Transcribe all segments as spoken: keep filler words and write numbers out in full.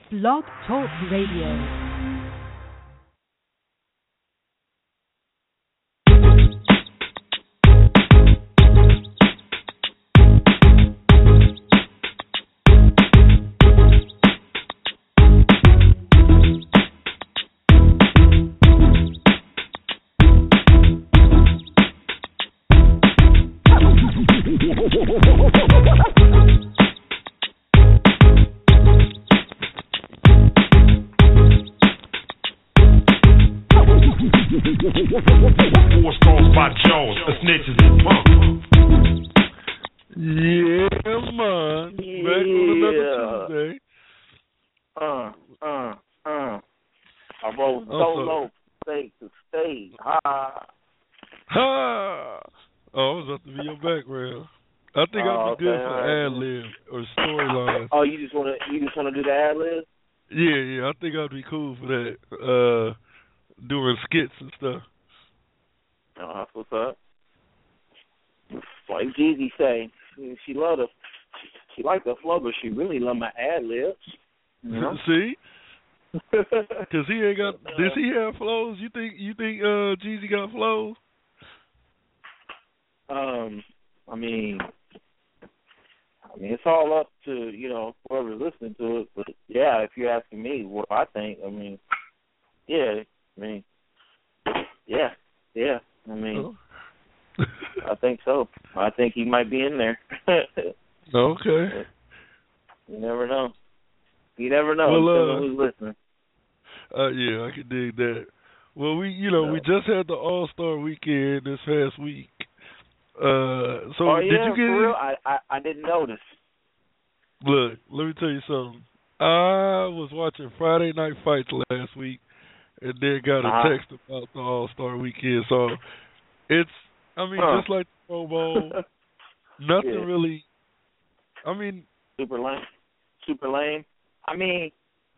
Blog Talk Radio. Four stars by Jones, a snitch is a punk. Yeah, man. Yeah. Back on another Tuesday. Uh, uh, uh. I roll Oh, solo, stage to stage. Ha. Ha! Oh, I was about to be your background. I think Oh, I'd be good okay, for all right. ad lib or storyline. Oh, you just wanna you just wanna do the ad lib? Yeah, yeah, I think I'd be cool for that. Uh, doing skits and stuff. Oh, that's what's up. Like Jeezy say, she, she love the she, she like the flow, but she really love my ad libs. You know? See? Cause he ain't got. Does he have flows? You think? You think? Uh, Jeezy got flows? Um, I mean, I mean, it's all up to, you know, whoever's listening to it. But yeah, if you're asking me what I think, I mean, yeah, I mean, yeah, yeah. I mean, Oh. I think so. I think he might be in there. Okay. You never know. You never know. Well, Depends uh, on who's listening. Uh, yeah, I can dig that. Well, we, you know, Yeah. we just had the All Star Weekend this past week. Uh, so Oh did yeah, you get? for real? I, I I didn't notice. Look, let me tell you something. I was watching Friday Night Fights last week, and then got a Uh-huh. text about the All Star Weekend. So it's, I mean, Huh. just like the Pro Bowl, nothing Yeah. really. I mean, Super lame. Super lame. I mean,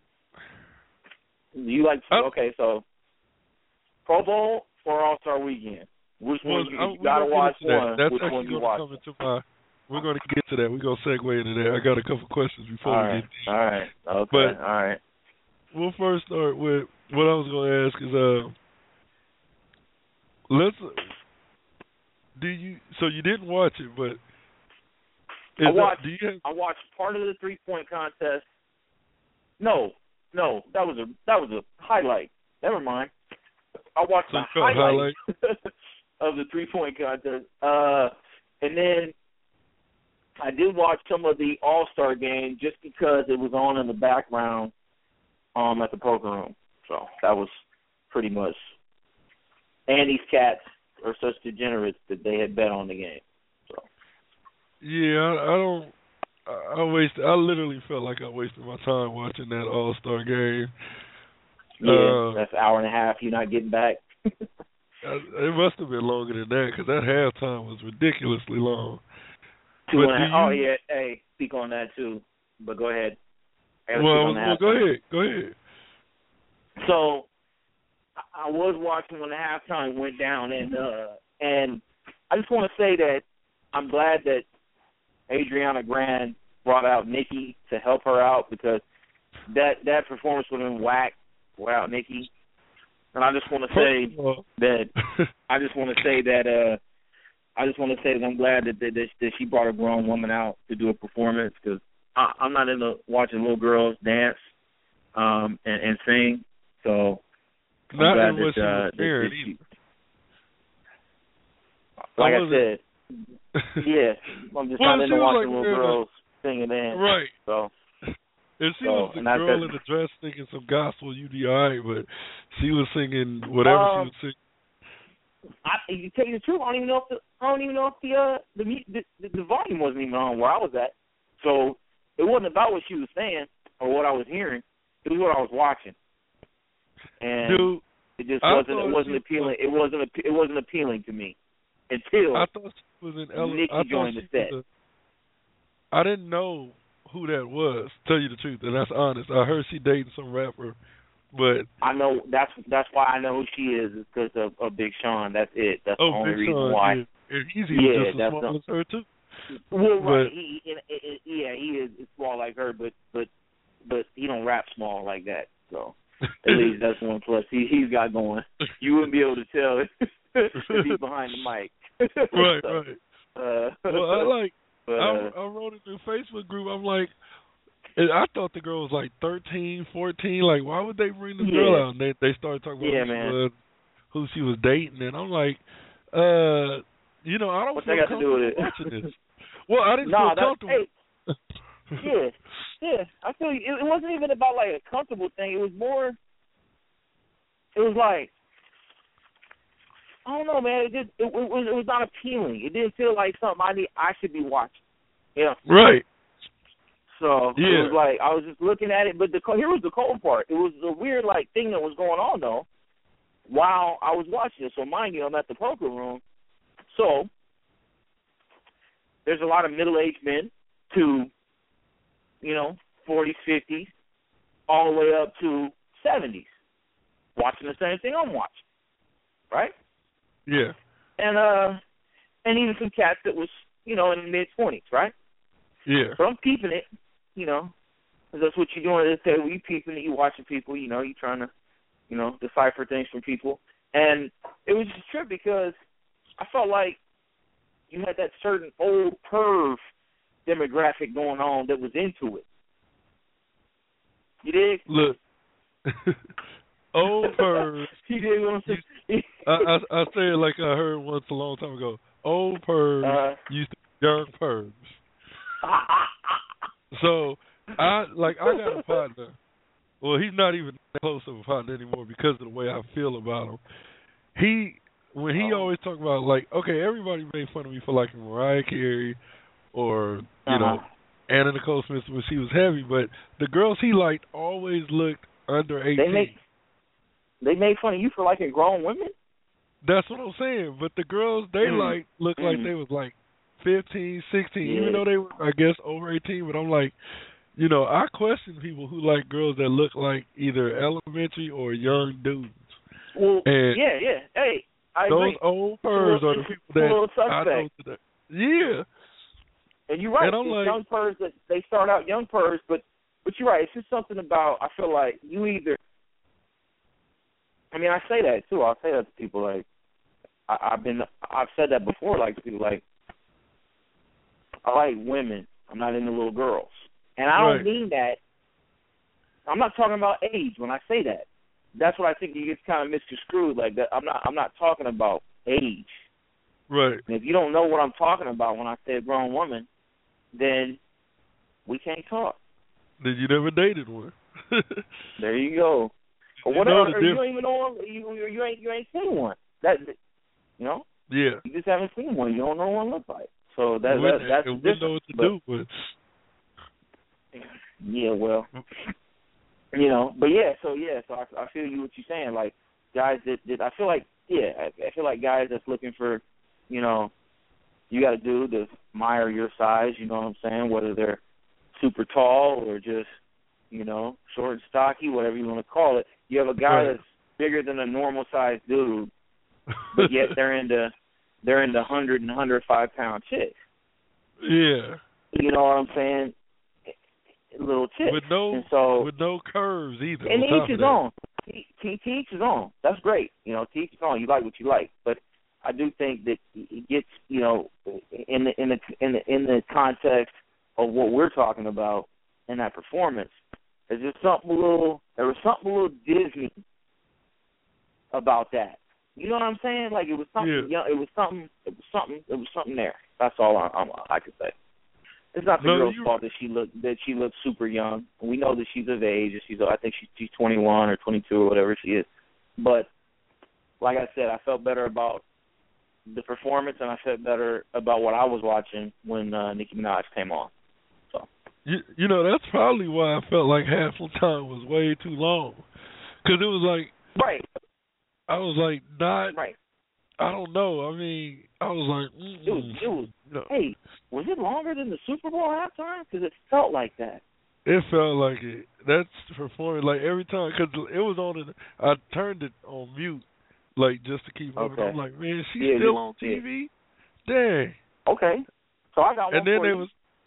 you like I- okay? So Pro Bowl or All Star Weekend? Which well, one you, I- you we're gotta gonna get watch into that. one? That's Which actually one you going to watch? come into my. We're going to get to that. We're going to segue into that. I got a couple questions before All we right. get there. All right. Okay. But- all right. We'll first start with what I was going to ask is, uh, let's. Do you? So you didn't watch it, but is I watched. That, do you have? I watched part of the three point contest. No, no, that was a that was a highlight. Never mind. I watched So the you call it highlight of the three point contest, uh, and then I did watch some of the All Star game just because it was on in the background, um, at the poker room. So that was pretty much. And these cats are such degenerates that they had bet on the game. So Yeah, I, I don't. I, I wasted. I literally felt like I wasted my time watching that All Star game. yeah, Uh, that's an hour and a half. You're not getting back. I, it must have been longer than that because that halftime was ridiculously long. Two But and a do half. Oh you- yeah, hey, speak on that too. But go ahead. I gotta Well, speak on the well, go halftime. ahead. Go ahead. So I I was watching when the halftime went down, and uh, and I just want to say that I'm glad that Adriana Grande brought out Nikki to help her out because that that performance would have been whack without Nikki. And I just want to say First of all- that I just want to say that uh, I just want to say that I'm glad that that, that she brought a grown woman out to do a performance because I'm not into watching little girls dance um, and, and sing. So I'm Not glad in what that, she uh, was that- wearing that she, either. like I I, wasn't- said, yeah, I'm just Well, not she into was watching like little wearing a- girls sing and dance. Right. So If she So, was the and I girl said- in the dress singing some gospel, you'd be all right, but she was singing whatever she Um, was singing. I, to tell you the truth, I don't even know if the I don't even know if the uh the, mu- the the the volume wasn't even on where I was at. So it wasn't about what she was saying or what I was hearing. It was what I was watching, and Dude, it just I wasn't thought it wasn't she- appealing. It wasn't appe- it wasn't appealing to me until I thought she was in Ele- Nikki I thought joined she the set. was a, I didn't know who that was, tell you the truth, and that's honest. I heard she dating some rapper, but I know that's that's why I know who she is is because of, of Big Sean. That's it. That's oh, the only Big reason Sean, why. yeah. And he's even Yeah, just as that's small the- as her too. Well, right. But- He, he, he, he- yeah, he is small like her, but but but he don't rap small like that. So at least that's one plus he he's got going. You wouldn't be able to tell if he's behind the mic. Right, so, right. Uh, well, I like. but, I, uh, I wrote it in the Facebook group. I'm like, I thought the girl was like thirteen, fourteen. Like, why would they bring the yeah. girl out? And they they started talking about yeah, who, man. she was, who she was dating, and I'm like, uh, you know, I don't What's feel that got to do with comfortable it? watching this. Well, I didn't no, feel comfortable. Hey, yeah, yeah. I feel you. It, it wasn't even about like a comfortable thing. It was more. It was like, I don't know, man. It just it, it was it was not appealing. It didn't feel like something I need I should be watching. Yeah. Right. So yeah. it was like I was just looking at it, but the here was the cold part. It was a weird like thing that was going on though while I was watching it. So mind you, I'm at the poker room. So there's a lot of middle-aged men to, you know, forties, fifties, all the way up to seventies, watching the same thing I'm watching, right? Yeah. And uh, and even some cats that was, you know, in the mid twenties, right? Yeah. So I'm peeping it, you know, 'cause that's what you're doing at this table. You peeping it, you watching people, you know, you trying to, you know, decipher things from people. And it was just a trip because I felt like you had that certain old perv demographic going on that was into it. You dig? Look, old pervs. You dig what I'm saying? I, I, I say it like I heard once a long time ago. Old pervs uh, used to be young pervs. So I like I got a partner. Well, he's not even that close of a partner anymore because of the way I feel about him. He when he oh. always talk about like, okay, everybody made fun of me for liking Mariah Carey or you uh-huh. know Anna Nicole Smith when she was heavy, but the girls he liked always looked under eighteen. They make they made fun of you for liking grown women? That's what I'm saying. But the girls they mm. like looked mm. like they was like fifteen, sixteen, yeah. even though they were, I guess, over eighteen. But I'm like, you know, I question people who like girls that look like either elementary or young dudes. Well, and yeah, yeah. Hey, I those agree. old pervs are the people that I know today. Yeah. And you're right. And I'm like, young pervs, that they start out young pervs, but but you're right. It's just something about, I feel like you either, I mean, I say that too. I'll say that to people. Like, I, I've been, I've said that before. Like, to people, like, I like women. I'm not into little girls. And I don't right. mean that. I'm not talking about age when I say that. That's what I think you get kind of misconstrued. Like that, I'm not. I'm not talking about age. Right. And if you don't know what I'm talking about when I say a grown woman, then we can't talk. Then you never dated one. There you go. Or what? Or, or you don't even know you, you ain't you ain't seen one. That you know. Yeah. You just haven't seen one. You don't know what one looks like. So that, we, that that's we the difference. know what to but, do with. Yeah, well, you know, but yeah, so yeah, so I, I feel you what you're saying. Like guys that, that I feel like, yeah, I, I feel like guys that's looking for, you know, you got a dude that's admire your size. You know what I'm saying? Whether they're super tall or just, you know, short and stocky, whatever you want to call it. You have a guy right. that's bigger than a normal sized dude, but yet they're into they're into hundred and hundred five pound chicks. Yeah. You know what I'm saying? Little chicks. With no, and so, with no curves either. And each his own. Teach his own. That's great. You know, teach his own. You like what you like. But I do think that it gets, you know, in the in the in the in the context of what we're talking about in that performance, there's just something a little. There was something a little Disney about that. You know what I'm saying? Like it was something. Yeah. Young, it was something. It was something. It was something there. That's all I, I, I could say. It's not the no, girl's you... fault that she looked that she looks super young. We know that she's of age. She's I think she's, she's twenty-one or twenty-two or whatever she is. But like I said, I felt better about the performance, and I felt better about what I was watching when uh, Nicki Minaj came on. So you, you know, that's probably why I felt like half the time was way too long, because it was like right. I was like not right. I don't know. I mean, I was like, mm-mm. it was, it was you know. Hey, was it longer than the Super Bowl halftime? Because it felt like that. It felt like it. That's performing like every time because it was on. It, I turned it on mute, like just to keep moving. Okay. I'm like, man, she's yeah, still on T V. Yeah. Dang. Okay. So I got one and then for they you. was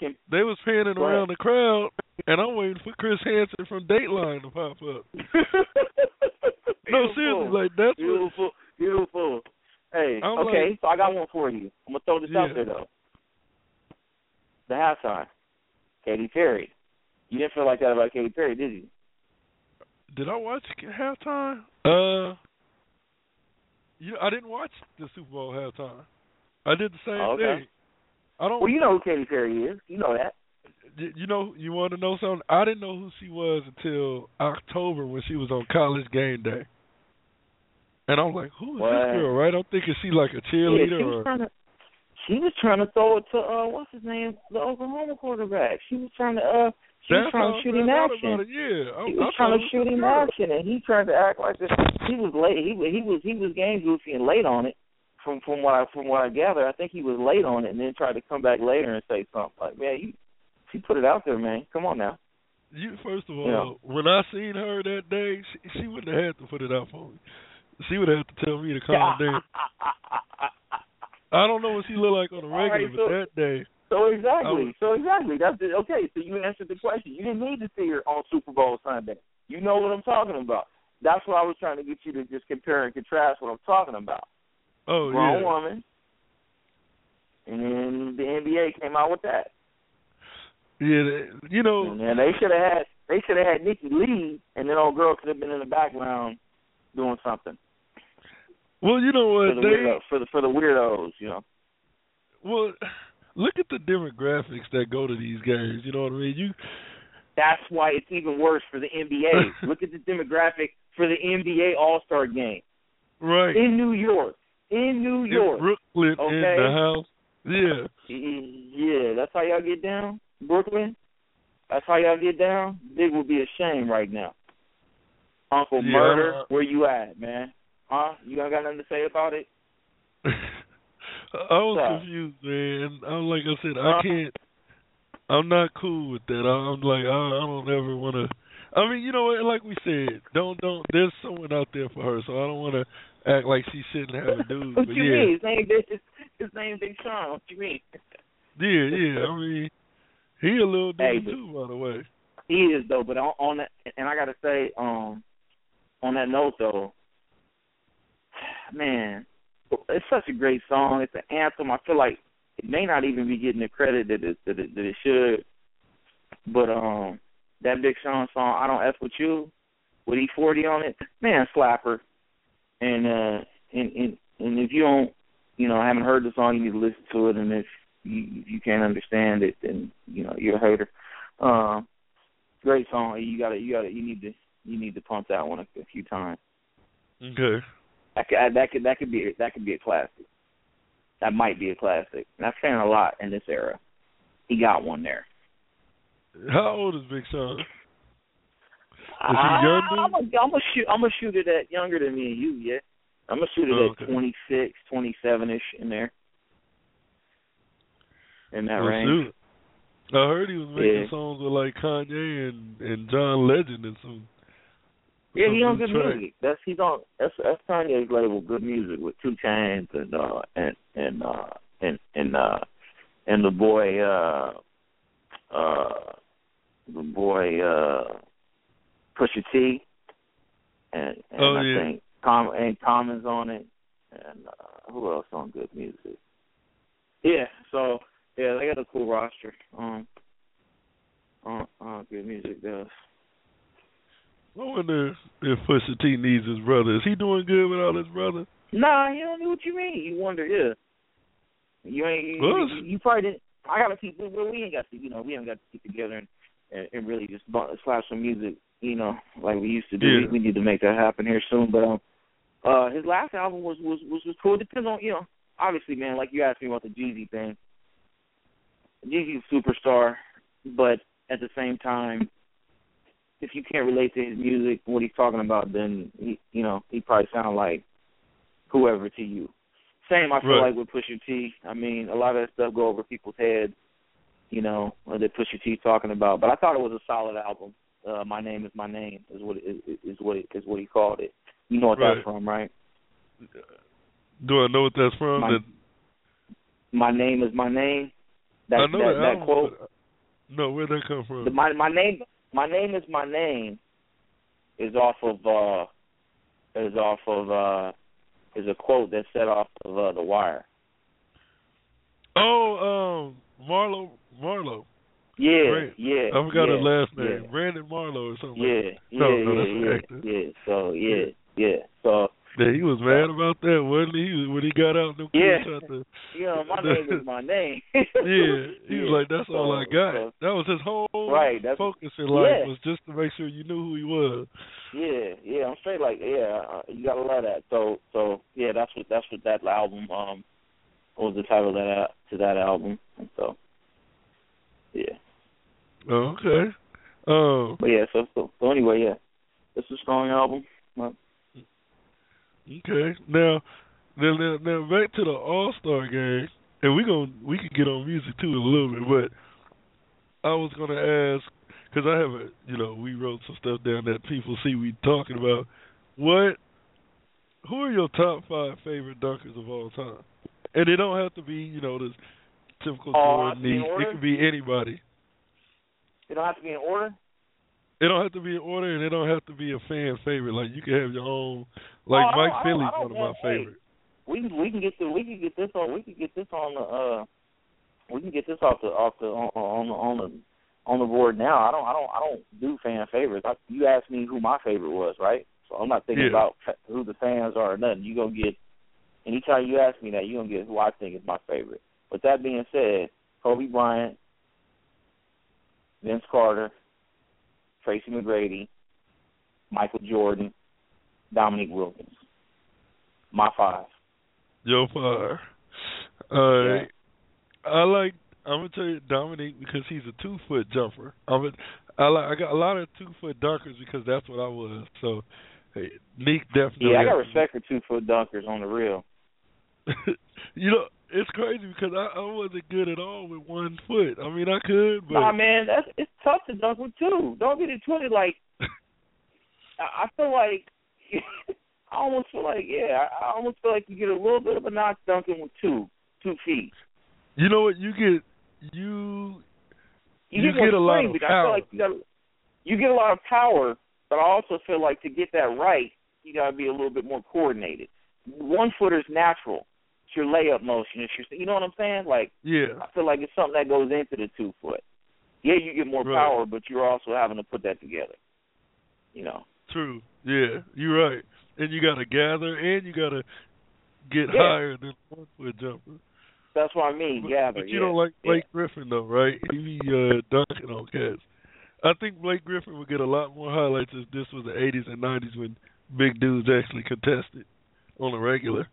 Can, they was panning Go around ahead. the crowd, and I'm waiting for Chris Hansen from Dateline to pop up. No, seriously, like that's beautiful, what, beautiful. Hey, I'm okay, like, so I got one for you. I'm gonna throw this yeah. out there though. The halftime, Katy Perry. You didn't feel like that about Katy Perry, did you? Did I watch halftime? Uh, you know, I didn't watch the Super Bowl halftime. I did the same Oh, okay. thing. I don't. Well, you know who Katy Perry is. You know that. You know, you want to know something? I didn't know who she was until October when she was on College Game Day. And I'm like, who is what? this girl, right? I'm thinking she like a Yeah, cheerleader she was or... trying to. She was trying to throw it to uh, what's his name, the Oklahoma quarterback. She was trying to uh, she was That's trying to shoot him action. It, yeah. I, He was I trying to it shoot him girl. action, and he tried to act like this. He was late. He was he was he was game goofy and late on it. From from what I from what I gather, I think he was late on it, and then tried to come back later and say something like, "Man, you, she put it out there, man. Come on now." You first of all, Yeah. when I seen her that day, she, she wouldn't have had to put it out for me. She would have to tell me to calm down. I don't know what she looked like on a regular, right, so, but that day. So exactly, was, so exactly. That's the, okay. So you answered the question. You didn't need to see her on Super Bowl Sunday. You know what I'm talking about. That's what I was trying to get you to just compare and contrast what I'm talking about. oh Grown yeah, woman, and then the N B A came out with that. yeah. They, you know, And they should have had they should have had Nikki lead, and then old girl could have been in the background doing something. well, you know what For the, they weirdo, for the for the weirdos, you know. well. Look at the demographics that go to these games. You know what I mean? You. That's why it's even worse for the N B A. Look at the demographic for the N B A All-Star game. Right. In New York. In New York. In Brooklyn, okay? in the house. Yeah. Yeah, that's how y'all get down? Brooklyn? That's how y'all get down? Big would be ashamed right now. Uncle Yeah, Murder, uh, where you at, man? Huh? You got nothing to say about it? I was So. confused, man. I'm like I said, I Uh, can't. I'm not cool with that. I'm like, I, I don't ever want to. I mean, you know what? Like we said, don't don't. There's someone out there for her, so I don't want to act like she shouldn't have a dude. What but you yeah, mean? His name, his, his name Big Sean. What you mean? yeah, yeah. I mean, he a little dude Hey, but- too, by the way. He is though, but on, on that, and I gotta say, um, on that note though, man, it's such a great song. It's an anthem. I feel like it may not even be getting the credit that it that it, that it should. But um, that Big Sean song, "I Don't F With You," with E forty on it, man, slapper. And uh, and and and if you don't, you know, haven't heard the song, you need to listen to it. And if you if you can't understand it, then you know you're a hater. Um. Great song. You gotta, you gotta, you need to, you need to pump that one a, a few times. Okay. That could, that could, that could be, that could be a classic. That might be a classic. And I've seen a lot in this era. He got one there. How old is Big Sean? Is Uh, he young? I'm gonna, I'm gonna shoot, I'm gonna shoot it at younger than me and you. Yeah, I'm gonna shoot it Oh, at okay. twenty-six, twenty-seven ish in there, in that Well, range. shoot. I heard he was making Yeah. songs with like Kanye and, and John Legend and some. Yeah, some he on new good tracks. music. That's he's on. That's that's Kanye's label, Good Music, with Two Chainz and uh and and uh and and uh and the boy uh uh the boy uh Pusha T and and Oh, I yeah. think Com and Common's on it, and uh, who else on Good Music? Yeah, so yeah, they got a cool roster. Um, uh, uh, Good Music does. I wonder if Pusha T needs his brother. Is he doing good without his brother? Nah, you don't know what you mean. You wonder, yeah. You ain't. You, Well, you, you probably didn't. I gotta keep. Well, we ain't got to. You know, we haven't got to keep together and, and, and really just bump, slap some music. You know, like we used to do. Yeah. We, we need to make that happen here soon. But um, uh, his last album was was was, was cool. It depends on, you know. Obviously, man, like you asked me about the Jeezy thing. Jeezy's a superstar, but at the same time, if you can't relate to his music, what he's talking about, then he, you know, he probably sound like whoever to you. Same, I feel Right. like with Pusha T. I mean, a lot of that stuff go over people's heads, you know, that Pusha T talking about. But I thought it was a solid album. Uh, My Name Is My Name is what it, is, is what it, is what he called it. You know what Right. that's from, right? Do I know what that's from? My, That, my Name Is My Name. That I know that, the that album, quote. but no, where'd that come from? The, my my name my name is my name is off of uh is off of uh is a quote that's set off of uh, The Wire. Oh, um, Marlo, Marlo. Yeah, Brand, yeah. I forgot yeah, his last name. yeah. Brandon Marlo or something. Yeah, like yeah, no, yeah, no, that's yeah, an actor. yeah. So yeah, yeah. So yeah, he was mad about that, wasn't he? He was, when he got out, them yeah, kids tried to. you know, my name is my name. yeah, he yeah. was like, that's so, all I got. So, that was his whole right, that's, focus in life yeah. was just to make sure you knew who he was. Yeah, yeah. I'm straight like yeah. Uh, you gotta love that. So so yeah, that's what that's what that album um what was the title of that uh, to that album. And so yeah. Oh, okay. Um. But yeah, so, so so anyway, yeah, it's a strong album. Well, Okay. Now, now, now, now back to the All Star game, and we gonna we could get on music too in a little bit, but I was gonna ask because I have a you know we wrote some stuff down that people see we talking about. What? Who are your top five favorite dunkers of all time? And they don't have to be you know the typical oh, Jordan. It could be anybody. They don't have to be in order. It don't have to be in order, and it don't have to be a fan favorite. Like you can have your own. Like oh, Mike I Philly's I one of my hey, favorites. We can we can get the we can get this on we can get this on the uh we can get this off the off the on, on the on the on the board now. I don't I don't I don't do fan favorites. I, you asked me who my favorite was, right? So I'm not thinking yeah. about who the fans are or nothing. You gonna get anytime you ask me that, you gonna get who I think is my favorite. With that being said, Kobe Bryant, Vince Carter, Tracy McGrady, Michael Jordan, Dominique Wilkins. My five. Yo, five. All right. Yeah. I like. I'm gonna tell you Dominique because he's a two foot jumper. I'm a, I like. I got a lot of two foot dunkers because that's what I was. So, hey, Nick definitely. Yeah, I got respect for two foot dunkers on the real. You know, it's crazy because I, I wasn't good at all with one foot. I mean, I could, but nah, man, that's it's tough to dunk with two. Don't get it twisted. Like, I, I feel like. I almost feel like, yeah, I almost feel like you get a little bit of a knock dunking with two, two feet. You know what? You get you. You, you get, get a lot of but power. I feel like you got, you get a lot of power, but I also feel like to get that right, you got to be a little bit more coordinated. One footer's natural. It's your layup motion. It's your, you know what I'm saying? Like, yeah. I feel like it's something that goes into the two foot. Yeah, you get more right. power, but you're also having to put that together. You know. True. Yeah, you're right. And you got to gather, and you got to get yeah. higher than one foot jumper. That's what I mean, but, gather. But you yeah. don't like Blake yeah. Griffin, though, right? He be uh, dunking on cats. I think Blake Griffin would get a lot more highlights if this was the eighties and nineties when big dudes actually contested on a regular.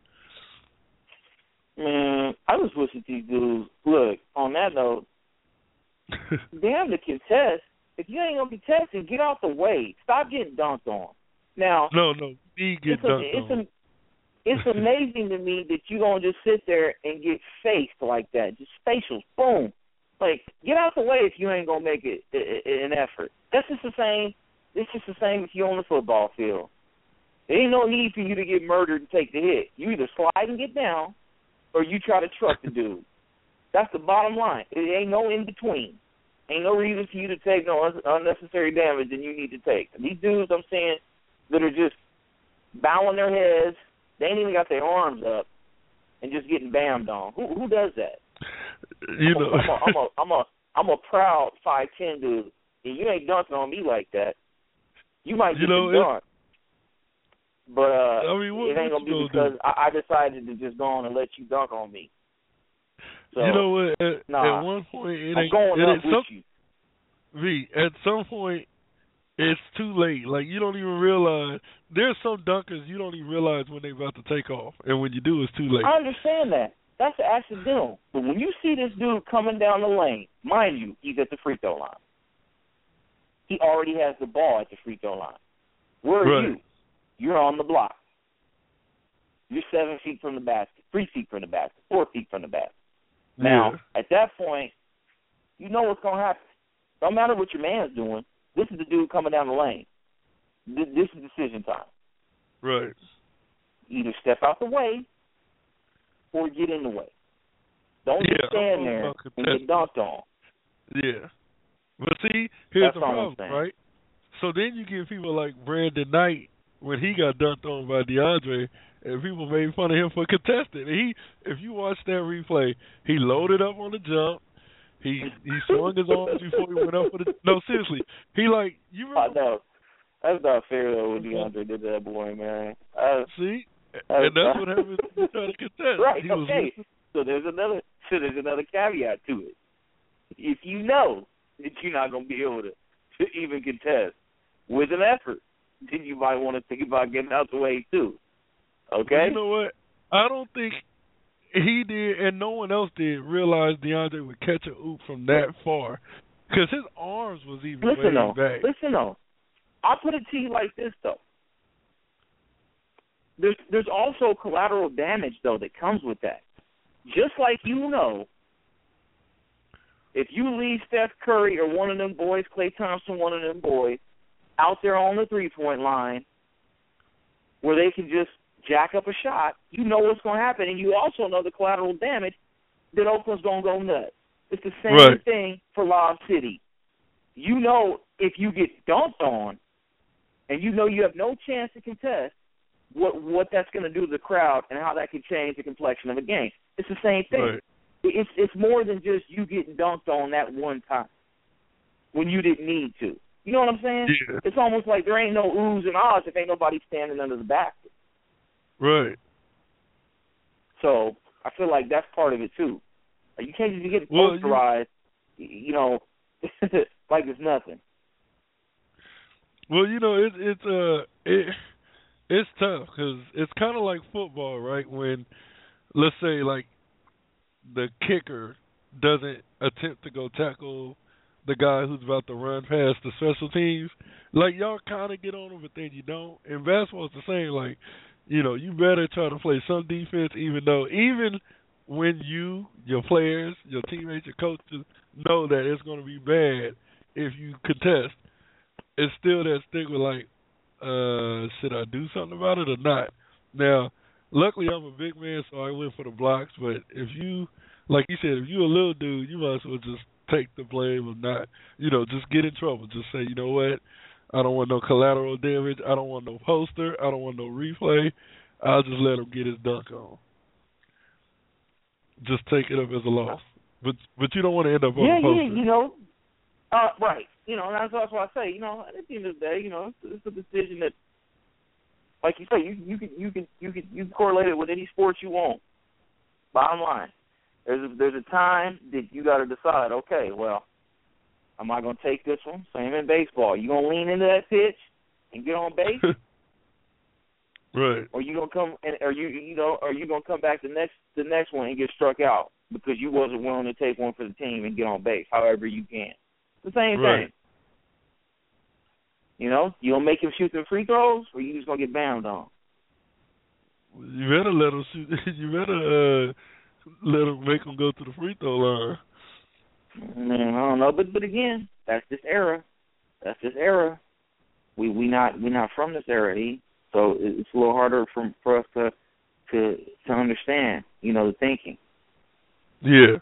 Man, I just wish that these dudes, look, on that note, damn the contest. If you ain't going to be testing, get out the way. Stop getting dunked on. Now, no, no, he get it's dunked a, it's on. A, it's amazing to me that you're going to just sit there and get faced like that. Just facials, boom. Like, get out the way if you ain't going to make it an effort. That's just the same. It's just the same if you're on the football field. There ain't no need for you to get murdered and take the hit. You either slide and get down or you try to truck the dude. That's the bottom line. It ain't no in between. Ain't no reason for you to take no unnecessary damage than you need to take. These dudes I'm saying that are just bowing their heads, they ain't even got their arms up, and just getting bammed on. Who who does that? You I'm know, a, I'm a I'm a I'm a I'm a proud five ten dude, and you ain't dunking on me like that. You might get you know, the dunk, but uh, I mean, what, it ain't what gonna be gonna because do? I, I decided to just go on and let you dunk on me. So, you know what? At, nah, at one point, it I'm ain't. going it up ain't with some, you. V, at some point, it's too late. Like, you don't even realize. There's some dunkers you don't even realize when they're about to take off. And when you do, it's too late. I understand that. That's accidental. But when you see this dude coming down the lane, mind you, he's at the free throw line. He already has the ball at the free throw line. Where are right. you? You're on the block. You're seven feet from the basket, three feet from the basket, four feet from the basket. Now, yeah. at that point, you know what's going to happen. Don't matter what your man's doing. This is the dude coming down the lane. This, this is decision time. Right. Either step out the way or get in the way. Don't yeah, just stand there and get dunked on. Yeah. But see, here's That's the problem, right? So then you get people like Brandon Knight when he got dunked on by DeAndre, and people made fun of him for contesting. And he, if you watch that replay, he loaded up on the jump. He he swung his arms before he went up for the. No, seriously, he like you remember. I know. That's not fair though when DeAndre did that, boy, man. Uh, See, and that's what happens when you try to contest. Right. He okay. Was, so there's another. So there's another caveat to it. If you know that you're not going to be able to, to even contest with an effort, then you might want to think about getting out the way too. Okay. You know what? I don't think he did, and no one else did, realize DeAndre would catch a oop from that far, because his arms was even listen way though, back. Listen though, I'll put it to you like this though. There's there's also collateral damage though that comes with that. Just like you know, if you leave Steph Curry or one of them boys, Klay Thompson, one of them boys, out there on the three-point line where they can just jack up a shot, you know what's going to happen. And you also know the collateral damage that Oakland's going to go nuts. It's the same right. thing for Lob City. You know if you get dunked on and you know you have no chance to contest, what what that's going to do to the crowd and how that can change the complexion of a game. It's the same thing. Right. It's it's more than just you getting dunked on that one time when you didn't need to. You know what I'm saying? Yeah. It's almost like there ain't no oohs and ahs if ain't nobody standing under the basket. Right. So I feel like that's part of it too. Like you can't just get well, posterized, you, you know, like it's nothing. Well, you know, it, it's uh, it it's tough because it's kind of like football, right? When let's say like the kicker doesn't attempt to go tackle the guy who's about to run past the special teams, like y'all kind of get on him, but then you don't. And basketball's the same. Like, you know, you better try to play some defense, even though even when you, your players, your teammates, your coaches know that it's going to be bad if you contest. It's still that stigma, like, uh, should I do something about it or not? Now, luckily I'm a big man, so I went for the blocks. But if you, like you said, if you're a little dude, you might as well just take the blame or not. You know, just get in trouble. Just say, you know what? I don't want no collateral damage. I don't want no poster. I don't want no replay. I'll just let him get his dunk on. Just take it up as a loss. But but you don't want to end up on yeah, the poster. Yeah, you know. Uh, right. You know, that's, that's why I say, you know, at the end of the day, you know, it's, it's a decision that, like you say, you you can you can you can you can correlate it with any sport you want. Bottom line, there's a, there's a time that you got to decide. Okay, well, am I going to take this one? Same in baseball. You going to lean into that pitch and get on base, right? Or you going to come and are you you know are you going to come back the next the next one and get struck out because you wasn't willing to take one for the team and get on base? However you can. It's the same right. thing. You know, you gonna make him shoot them free throws, or you just gonna get bound on? You better let him shoot. You better uh, let him make him go to the free throw line. Man, I don't know, but but again, that's this era. That's this era. We we not we not from this era, E. So it's a little harder for for us to to to understand. You know, the thinking. Yeah.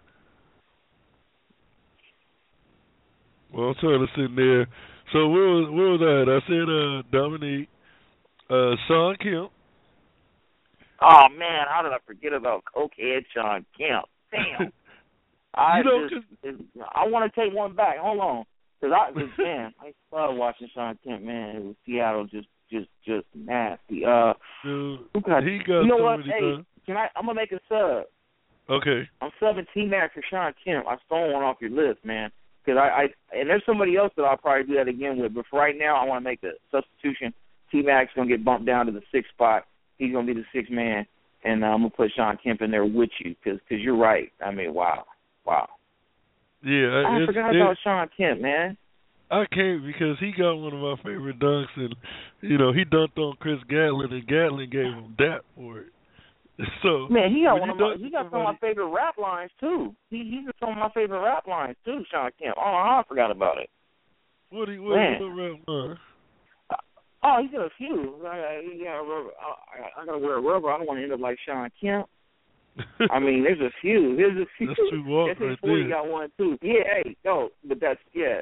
Well, I'm trying to sit there. So where was where was I at? I said uh, Dominique, uh, Shawn Kemp. Oh man, how did I forget about cokehead Shawn Kemp? Damn. I you know, just I want to take one back. Hold on, because I cause, man, I love watching Shawn Kemp. Man, it was Seattle just just just nasty. Uh, dude, who got, he got you know so what? many Hey, times. can I? I'm gonna make a sub. Okay. I'm subbing T-Mac for Shawn Kemp. I stole one off your list, man. Because I, I and there's somebody else that I'll probably do that again with. But for right now, I want to make the substitution. T-Mac's going to get bumped down to the sixth spot. He's going to be the sixth man. And uh, I'm going to put Shawn Kemp in there with you because cause you're right. I mean, wow. Wow. Yeah. I forgot about Shawn Kemp, man. I can't because he got one of my favorite dunks. And, you know, he dunked on Chris Gatlin, and Gatlin gave him that for it. So man, he got one of my he got some of my favorite rap lines too. He he's got some of my favorite rap lines too, Shawn Kemp. Oh, I forgot about it. What do you what man. what rap line? Oh, he's got a few. I, I, yeah, I, I, I gotta wear a rubber. I don't want to end up like Shawn Kemp. I mean, there's a few. There's a few. That's true walk S H forty right there. got one too. Yeah, hey, no, but that's yeah,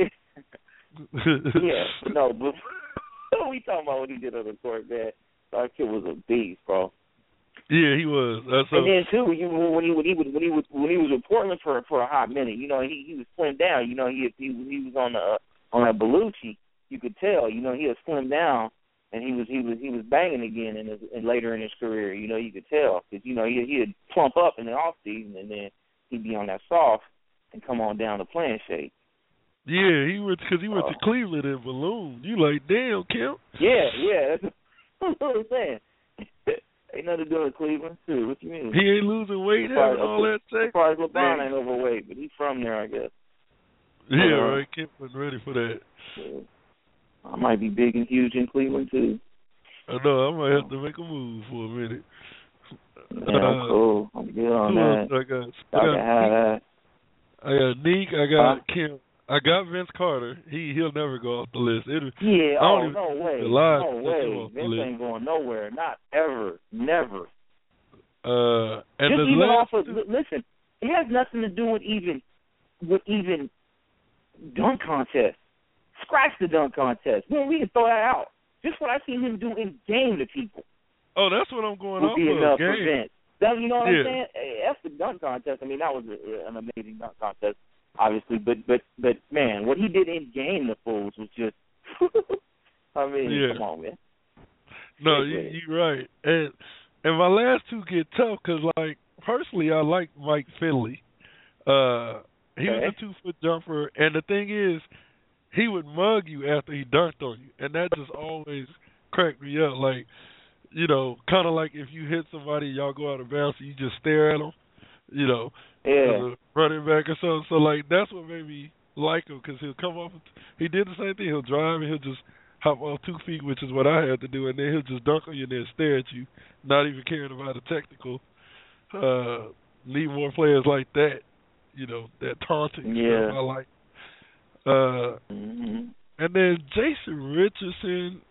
yeah, but no, but what we talking about what he did on the court, man? That kid was a beast, bro. Yeah, he was. That's and a, then too, you, when he when he was when he was when he was in Portland for for a hot minute, you know, he he was slimmed down. You know, he he he was on the on that Belushi. You could tell, you know, he had slimmed down. And he was he was he was banging again in his in later in his career. You know, you could tell because you know he he'd plump up in the off season and then he'd be on that soft and come on down to playing shape. Yeah, he went because he went uh, to Cleveland in balloon. You like, damn, Kemp? Yeah, yeah, that's what I'm saying. Ain't nothing to do with Cleveland too. What you mean? He ain't losing weight, having all that sex. As far as LeBron ain't overweight, but he's from there, I guess. Yeah, uh, right. Kemp wasn't ready for that. Yeah. I might be big and huge in Cleveland too. I know. I might have to make a move for a minute. Yeah, I'm uh, cool. I'm good on that. I got, I I can got, have that. I got Neek. I got huh? Kemp. I got Vince Carter. He he'll never go off the list. It, Yeah. I don't Oh even no way. lie No way. Vince ain't going nowhere. Not ever. Never. Uh, and Just the even off last of listen, it has nothing to do with even with even dunk contest. Scratch the dunk contest. Man, we can throw that out. Just what I seen him do in game to people Oh, that's what I'm going would off be of. enough Game. for Vince. That, you know what Yeah. I'm saying? Hey, that's the dunk contest. I mean, that was a, an amazing dunk contest, obviously. But but but man, what he did in game, the fools was just. I mean, Yeah. come on, man. No, you, you're right. And and my last two get tough because, like, personally, I like Mike Finley. Uh, he Okay. was a two-foot jumper, and the thing is, he would mug you after he dunked on you, and that just always cracked me up. Like, you know, kind of like if you hit somebody, y'all go out of bounds, and you just stare at them, you know, Yeah. as a running back or something. So, like, that's what made me like him because he'll come off. He did the same thing. He'll drive and he'll just hop off two feet, which is what I had to do, and then he'll just dunk on you and then stare at you, not even caring about the technical. Uh, need more players like that, you know, that taunting Yeah. stuff I like. Uh, Mm-hmm. and then Jason Richardson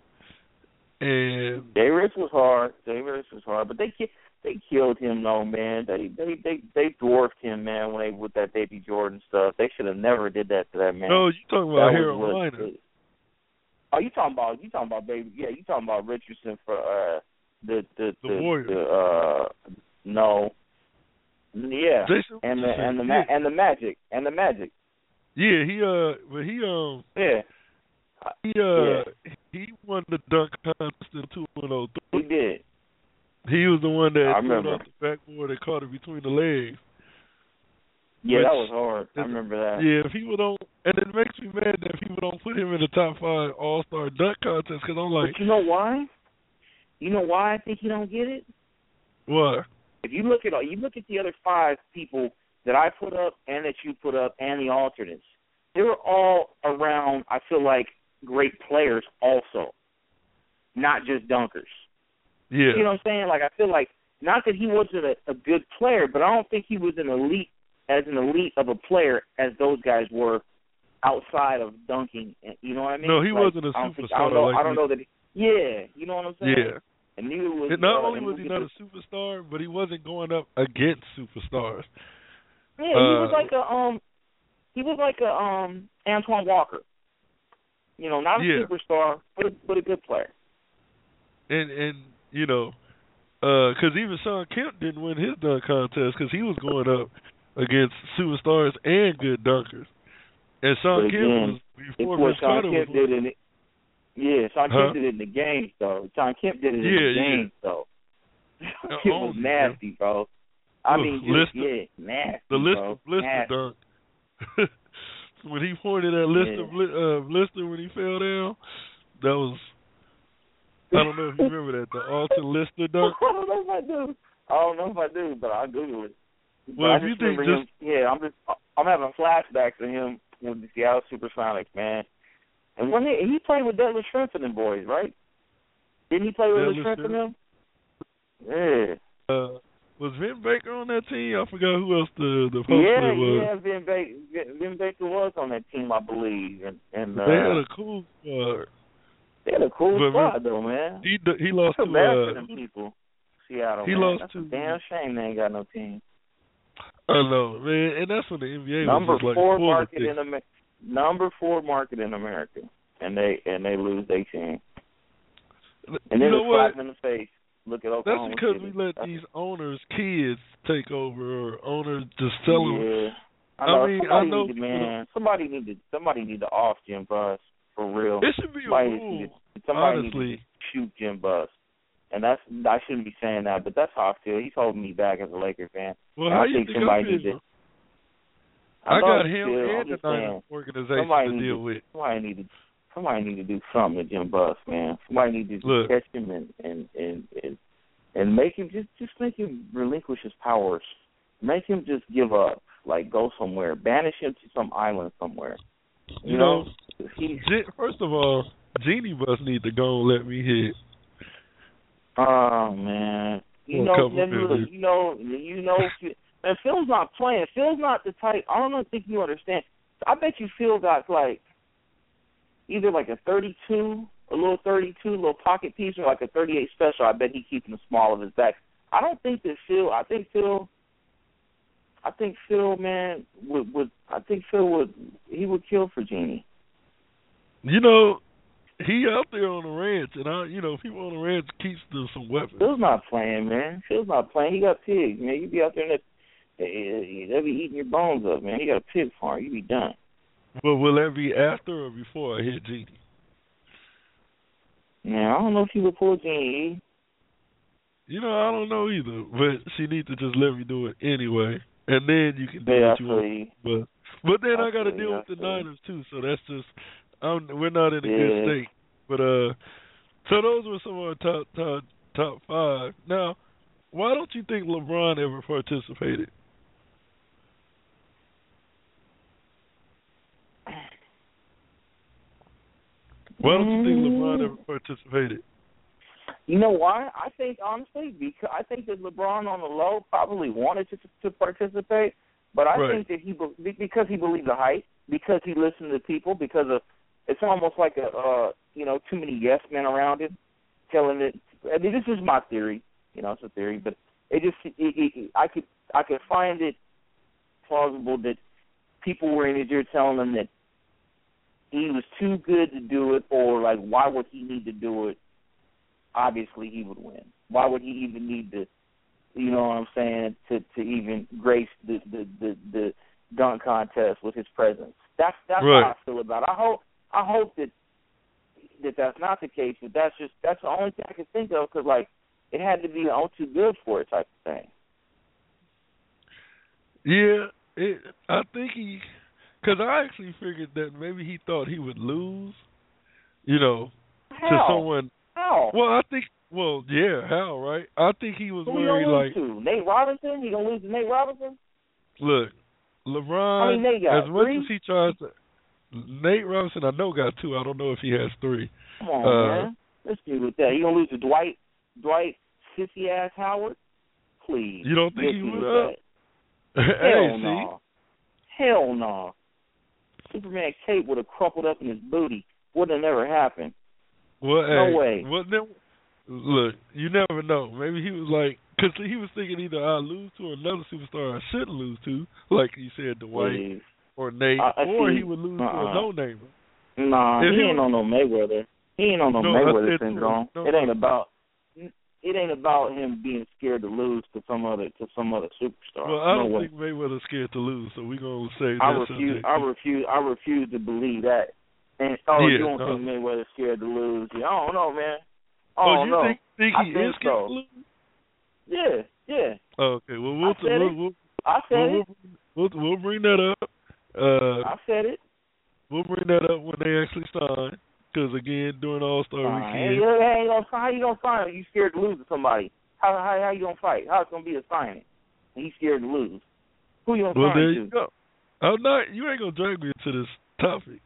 and Jay Rich was hard. Jay Rich was hard, but they ki- they killed him though, man. They they they they dwarfed him, man, when they with that Baby Jordan stuff. They should have never did that to that man. no, you talking That about was Harold what- Miner? Oh, you talking about you talking about Baby? Yeah, you talking about Richardson for uh the the The the, Warriors. the uh no. Yeah, Jason and the Richardson, and the yeah. ma- and the Magic and the Magic. Yeah, he uh, but he um, Yeah, he uh, he won the dunk contest in two and oh he three. did. He was the one that I threw it remember. off the backboard and caught it between the legs. Yeah, Which that was hard. I is- remember that. Yeah, people don't, and it makes me mad that people don't put him in the top five All Star dunk contest because I'm like, But you know why? You know why I think you don't get it? what? If you look at all, you look at the other five people that I put up and that you put up and the alternates, they were all around. I feel like great players, also, not just dunkers. Yeah, You know what I'm saying? Like I feel like not that he wasn't a, a good player, but I don't think he was an elite as an elite of a player as those guys were outside of dunking. You know what I mean? No, he Like, wasn't a I don't think- superstar I don't know. like I don't he- know that. He, yeah, you know what I'm saying? yeah. And neither was. And not uh, only and was we'll he get not to- a superstar, but he wasn't going up against superstars. Yeah, he was Uh, like a um, he was like a um Antoine Walker. You know, not a Yeah. superstar, but a, but a good player. And and you know, because even Sean Kemp didn't win his dunk contest because he was going up against superstars and good dunkers. And Sean But Kemp again, was It's before what Vince Sean Carter Kemp was. did in it. Yeah, Sean Huh? Kemp did it in the game, though. Sean Kemp did it in Yeah, the yeah. game, though. Uh, It was only, nasty, bro. I Look, mean, just, Lister- yeah, nasty, the Lister bro. Blister Nasty. dunk. When he pointed at Lister, Yeah. Bli- uh, Lister when he fell down, that was. I don't know if you remember that, the Alton Lister dunk. I don't know if I do. I don't know if I do, but I'll Google it. But Well, I if you just think remember just- him, yeah, I'm just, I'm having flashbacks of him with the Seattle Supersonics, man. And when he, he played with Deadly Shrimp and them boys, right? Didn't he play with Deadly Deadly Shrimp and Shrimp? them? Yeah. Uh, was Vin Baker on that team? I forgot who else the the post Yeah, player was. yeah, Vin Baker, Vin Baker was on that team, I believe, and and uh, They had a cool squad. they had a cool but squad though, man. He d- he lost I to feel bad uh, for them people. Seattle. He man. lost That's to a damn shame they ain't got no team. I know, man, and that's when the N B A number was just like four full market of in America. Number four market in America, and they and they lose their team. And then you know it's what? slap in the face. Look at That's Oklahoma because City. we let That's these owners' kids take over, or owners just tell them. Yeah, I I know. mean, somebody I know need to, man. Somebody need to. Somebody need to off Jim Buss for real. It should be a somebody rule. Need to, somebody honestly, need to shoot Jim Buss. And that's I shouldn't be saying that, but that's how I feel. He's holding me back as a Lakers fan. well, And how I you think think somebody I needs feel? to. I, I got know him feel, and I'm the just Niners saying, organization somebody to need deal to, with. Somebody need to. Somebody need to do something to Jim Buss, man. Somebody need to Look. catch him and and and and, and make him just just make him relinquish his powers. Make him just give up, like go somewhere, banish him to some island somewhere. You, You know, know, he. First of all, Genie Bus need to go and let me hit. Oh man, you Well, know, couple then look, minutes. you know, you know, and Phil's not playing. Phil's not the type. I don't think you understand. I bet you Phil got like either like a thirty-two, a little thirty-two, little pocket piece, or like a thirty-eight special. I bet he's keeping the small of his back. I don't think that Phil. I think Phil. I think Phil, man, would would. I think Phil would. He would kill for Genie. You know, he out there on the ranch, and I, you know, people on the ranch keeps them some weapons. Phil's not playing, man. Phil's not playing. He got pigs, man. You be out there and they, they'll be eating your bones up, man. He got a pig farm. You be done. But will that be after or before I hit Genie? Yeah, I don't know if he would pull Genie. You know, I don't know either, but she needs to just let me do it anyway, and then you can do Yeah, what you I want. see. But but then I, I got to see, deal I with the see. Niners too, so that's just I'm, we're not in a Yeah. good state. But uh, so those were some of our top top top five. Now, why don't you think LeBron ever participated? Why don't you think LeBron ever participated? You know why? I think honestly, because I think that LeBron on the low probably wanted to to participate, but I Right. think that he be- because he believed the hype, because he listened to people, because of it's almost like a uh, you know too many yes men around him, telling it. I mean, this is my theory. You know, it's a theory, but it just it, it, I could I could find it plausible that people were in his ear telling him that he was too good to do it, or like why would he need to do it? Obviously, he would win. Why would he even need to, you know what I'm saying, to, to even grace the, the, the, the dunk contest with his presence? That's that's Right. how I feel about it. I hope I hope that that that's not the case, but that's just that's the only thing I can think of because like it had to be oh too good for it type of thing. Yeah, it, I think he, because I actually figured that maybe he thought he would lose, you know, How? to someone. How? Well, I think, well, yeah, how, right? I think he was Who you worried, gonna like, lose to? Nate Robinson? You gonna lose to Nate Robinson? look, LeBron, How many Nate got? as much Three? as he tries to, Nate Robinson, I know, got two. I don't know if he has three. Come on, Uh, man. Let's do with that. You gonna lose to Dwight Dwight sissy ass Howard? Please. You don't think Let's he do would? with Uh, that. hey, Hell see? no. Hell no. Superman Cape would have crumpled up in his booty. Would have never happened. Well, No hey, way. Well, then, look, you never know. Maybe he was like, because he was thinking either I lose to another superstar I shouldn't lose to, like you said, Dwight Please. or Nate, I- I or see. he would lose Uh-uh. to a no-namer. Nah, If he he ain't was- on no Mayweather. He ain't on no, No, I Mayweather said to syndrome. him, no. It ain't about it ain't about him being scared to lose to some other to some other superstar. Well, I no don't way. think Mayweather's scared to lose, so we're gonna say I that refuse. subject. I refuse. I refuse to believe that. And oh, Yeah, you don't no. think Mayweather's scared to lose? Yeah, I don't know, man. I Oh, don't you know. think think I he think is scared so. to lose? Yeah, yeah. Okay, well I we'll said we'll, it. we'll, I said we'll, it. we'll, we'll bring that up. Uh, I said it. we'll bring that up when they actually sign, because again, during All Star Uh, Weekend. hey, hey, hey, gonna, how you gonna sign? You scared to lose to somebody? How how how you gonna fight? How it's gonna be a signing? And you scared to lose? Who you gonna Well, sign there to? you go. I'm not. You ain't gonna drag me into this topic,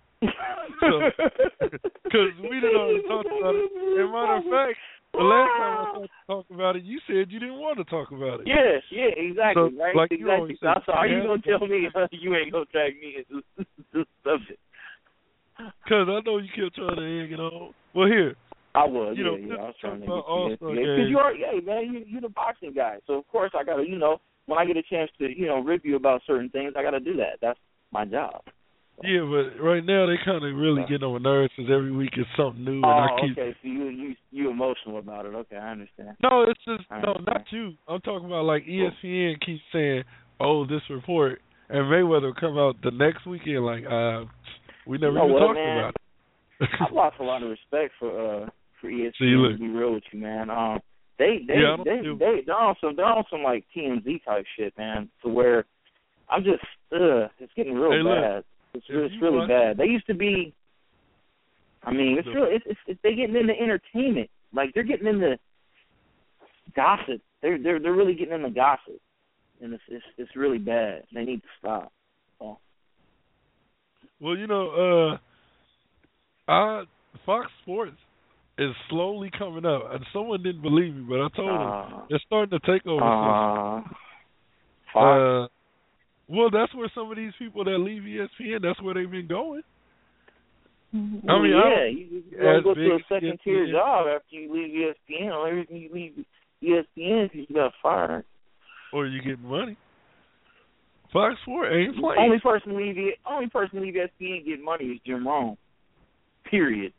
because we didn't already talk about it. And matter of fact, the last time I started to talk about it, you said you didn't want to talk about it. Yeah, yeah, exactly, So, right? like you exactly. always say, So how you yeah. gonna tell me you ain't gonna drag me into this subject? Because I know you kept trying to egg it on. Well, here, I was, you yeah, know, yeah. I was trying to about get All-Star you. Because games. you are, yeah, man, you, you're the boxing guy. So, of course, I got to, you know, when I get a chance to, you know, rip you about certain things, I got to do that. That's my job. So. Yeah, but right now they kind of really getting on my nerves because every week is something new, and oh, I keep. okay. So you you you emotional about it? Okay, I understand. No, it's just I no, understand. not you. I'm talking about like E S P N keeps saying, "Oh, this report," and Mayweather will come out the next weekend like, uh, we never you know even what, talked man? about it. I've lost a lot of respect for uh for E S P N. See, look. To be real with you, man. Um, they they Yeah, I don't they feel- they they're on some they're on some like T M Z type shit, man. To where I'm just ugh, it's getting real Hey, look, bad. It's, if it's you really watch- bad. They used to be. I mean, it's Look. really it's, it's, it's they getting into entertainment. Like they're getting into gossip. They're they're they're really getting into gossip, and it's it's it's really bad. They need to stop. So. Well, you know, uh, I Fox Sports is slowly coming up, and someone didn't believe me, but I told them Uh, they're starting to take over. uh, stuff. Fox. Uh, well, that's where some of these people that leave E S P N, that's where they've been going. Well, I mean, yeah, I you, you gotta as go big to a as second E S P tier N. job after you leave E S P N. Only reason you leave E S P N because you got fired. Or you getting money. Fox Sports ain't playing. Only person leave E- only person leave E S P N get money is Jim Rome. Period.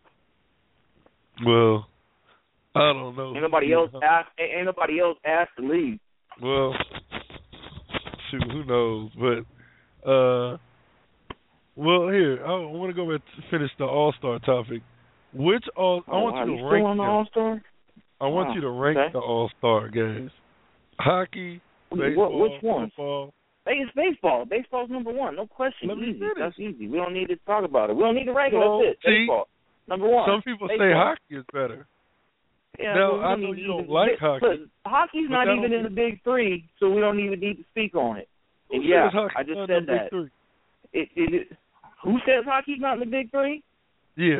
Well, I don't know. Ain't nobody else asked. Ain't nobody else asked to leave. Well, shoot, who knows? But, uh, well, here I want to go back to finish the All Star topic. Which all? I Oh, want wow, you you to still rank on the them. All Star? I want Wow, you to rank okay. the All Star games. Hockey, baseball, What, which one? football. Hey, it's baseball. Baseball's number one. No question. Let me Easy. finish. That's easy. We don't need to talk about it. We don't need to rank it. Well, That's it. see, Baseball. Number one. Some people say Baseball. hockey is better. Yeah, Now, well, we I don't know need you to don't even- like but- hockey, But hockey's but not that even don't in the big three, so we don't even need to speak on it. Who And says yeah, hockey's I just not said in the big that. three? It, it, it, who says hockey's not in the big three? Yeah.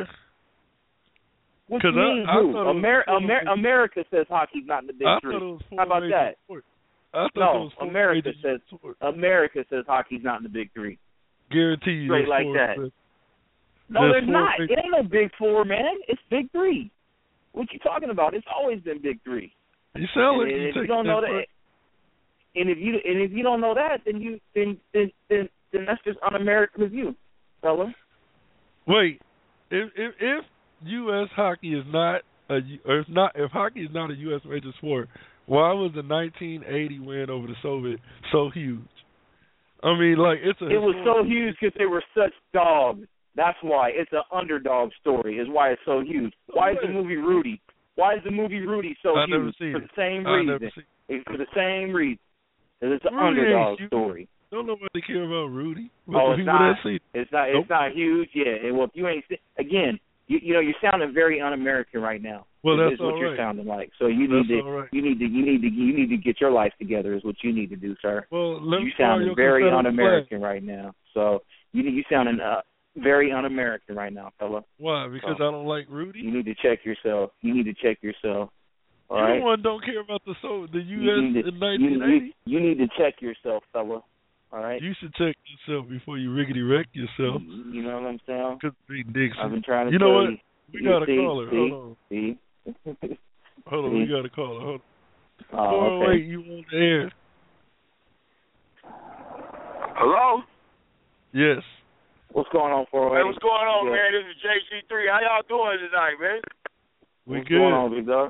What you 'Cause I- mean, I who? thought it was Amer- four Amer- major- America says hockey's not in the big I three. thought it was four How about major that? sports. I thought No, it was four America major says sports. America says hockey's not in the big three. Guarantee you Straight there's like four, that. but No, there's there's four not. big- It ain't no big four, man. It's big three. What you talking about? It's always been big three. You sound like and you if you take don't know that. that, and if you and if you don't know that, then you then then then, then that's just un-American of you, fella. Wait, if if if U S hockey is not a or if not if hockey is not a U S major sport, why was the nineteen eighty win over the Soviet so huge? I mean, like it's a. It was so historical- huge because they were such dogs. That's why it's an underdog story. Is why it's so huge. Why is the movie Rudy? Why is the movie Rudy so I never huge? seen For it. the same I reason. never seen. It's for the same reason. 'Cause it's an Rudy ain't underdog huge. story. Don't nobody care about Rudy. Oh, But it's people not. that see- It's not. Nope. It's not huge. Yeah. And well, if you ain't se- again, you you know, you're sounding very un-American right now. Well, is, that's is what all you're right. sounding like. So you need That's to all right. you need to you need to you need to get your life together. Is what you need to do, sir. Well, let You me borrow sounding your very Confederate un-American right now. So you you sounding uh, very un-American right now, fella. flag. Why? Because So, I don't like Rudy. You need to check yourself. You need to check yourself. All you right. one don't care about the so the U You S need to, in you, nineteen you, eighty. you need to check yourself, fella. All right. You should check yourself before you riggedy wreck yourself. You, you know what I'm saying? Could be Dixon. I've been trying to You know tell what? you. We You got a see, caller. see, Hold on. See? Hold on. see? We got a caller. Hold on. Oh, four oh eight, okay. you on the air? Hello? Yes. What's going on, four oh eight? Hey, what's going on, Yeah. man? This is J C three. How y'all doing tonight, man? We What's good. going on, big dog?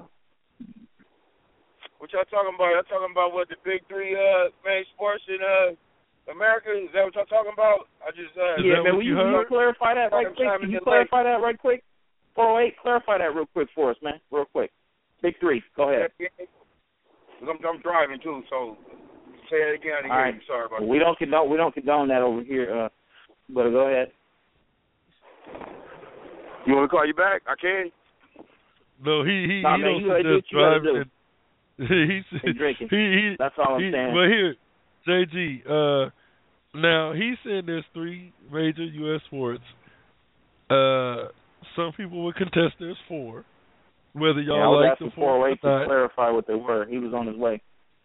What y'all talking about? Y'all talking about what the big three uh main sports in uh America? Is that what y'all talking about? I just uh Is Yeah, that man. what Will you you, you heard? clarify that right I'm quick? chiming Can you in clarify that right quick? four oh eight, clarify that real quick for us, man. Real quick. Big three. Go ahead. I'm, I'm driving too, so say it again. I didn't All hear right. you. Sorry about Well, we don't condone we don't condone that over here. Uh, but go ahead. that. You want me to call you back? I can. No, he he Nah, he man, don't you gotta do suggest what you gotta driving. do. And, he's And drinking. he he. That's all I'm he, saying. But here, J G. Uh, now he's saying there's three major U S sports. Uh, some people would contest there's four. Whether y'all yeah, I was like asking the four four oh or eight to not. clarify what they were. He was on his way.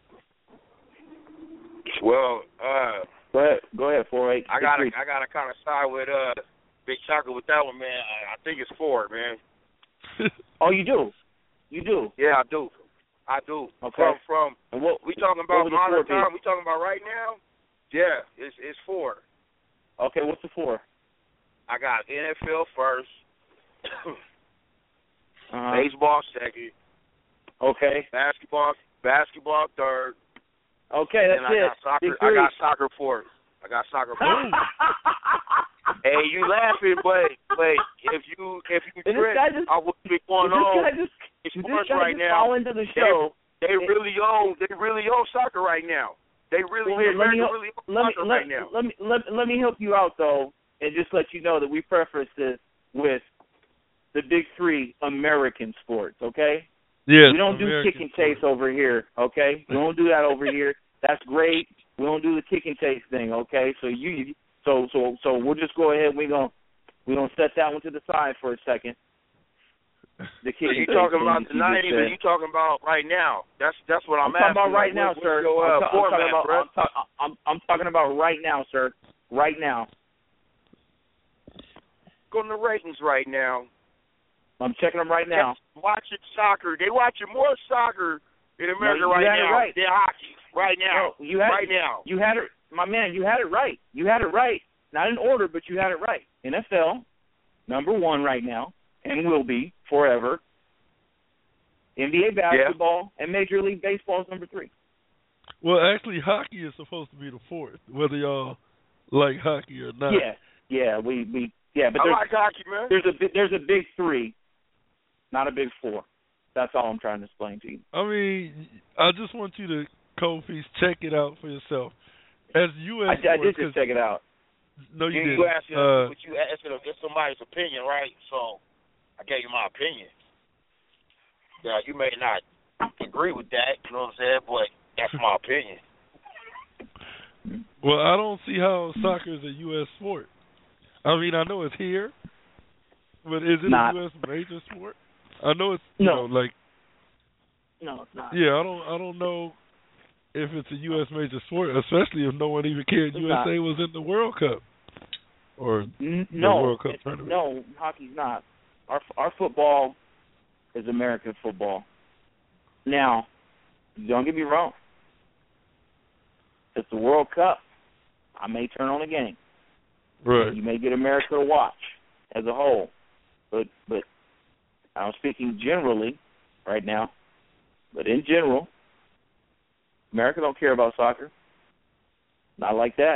Well, uh, Go ahead. Go ahead, four oh eight. I gotta I gotta kind of side with uh Big Chocolate with that one, man. I, I think it's four, man. Oh, you do. You do. Yeah, I do. I do. Okay. From from And what we talking what about would the modern four be? time? We talking about right now? Yeah, it's it's four. Okay, what's the four? I got N F L first, Uh-huh. baseball second, Okay. basketball basketball third, Okay, and that's I it. got soccer. Big I three. got soccer fourth. I got soccer fourth. Hey, you laughing, but but if you if you Did this trip, guy just, I would be going did this on. guy just, It's did this sports guy right just now. fall into the show? They really own they really own soccer right now. They really Well, here, let me America help- really own let me soccer let, right now. let me let, let me help you out though, and just let you know that we preface this with the big three American sports. Okay, Yes, we don't American do kick and chase over here. Okay, we don't do that over here. That's great. We don't do the kick and chase thing. Okay, so you so so so we'll just go ahead. We gonna we gonna set that one to the side for a second. The kick So you and chase talking thing about that you tonight, just even said. you talking about right now? That's that's what I'm, I'm talking asking. about right like, now, what, sir. What's your, uh, I'm, ta- I'm format, talking about. bro? I'm, ta- I'm, I'm talking about right now, sir. Right now. Go to the ratings right now. I'm checking them right now. Just watching soccer. They watching more soccer in America No, you right had it now right. than hockey. Right now. No, you had right now. You had it, my man. You had it right. You had it right. Not in order, but you had it right. N F L, number one right now, and will be forever. N B A basketball and Major League Baseball is number three. Well, actually, hockey is supposed to be the fourth, whether y'all like hockey or not. Yeah, yeah, we we yeah, but I there's like hockey, man. there's a bi- there's a big three, not a big four. That's all I'm trying to explain to you. I mean, I just want you to, Kofi, check it out for yourself. As U S I, I did sports, just check it out. no, you, you, didn't. you asking, Uh, but you asking it's somebody's opinion, right? So I gave you my opinion. Yeah, you may not agree with that, you know what I'm saying? But that's my opinion. well, I don't see how soccer is a U S sport. I mean, I know it's here, but is it Not. a U S major sport? I know it's you No. know like No, it's not. yeah. I don't I don't know if it's a U S major sport, especially if no one even cared It's U S A not. was in the World Cup or N- the no, World Cup it's- tournament. no, hockey's not. Our our football is American football. Now, don't get me wrong. It's the World Cup. I may turn on a game. Right. You may get America to watch as a whole, but but I'm speaking generally right now. But in general, America don't care about soccer. Not like that.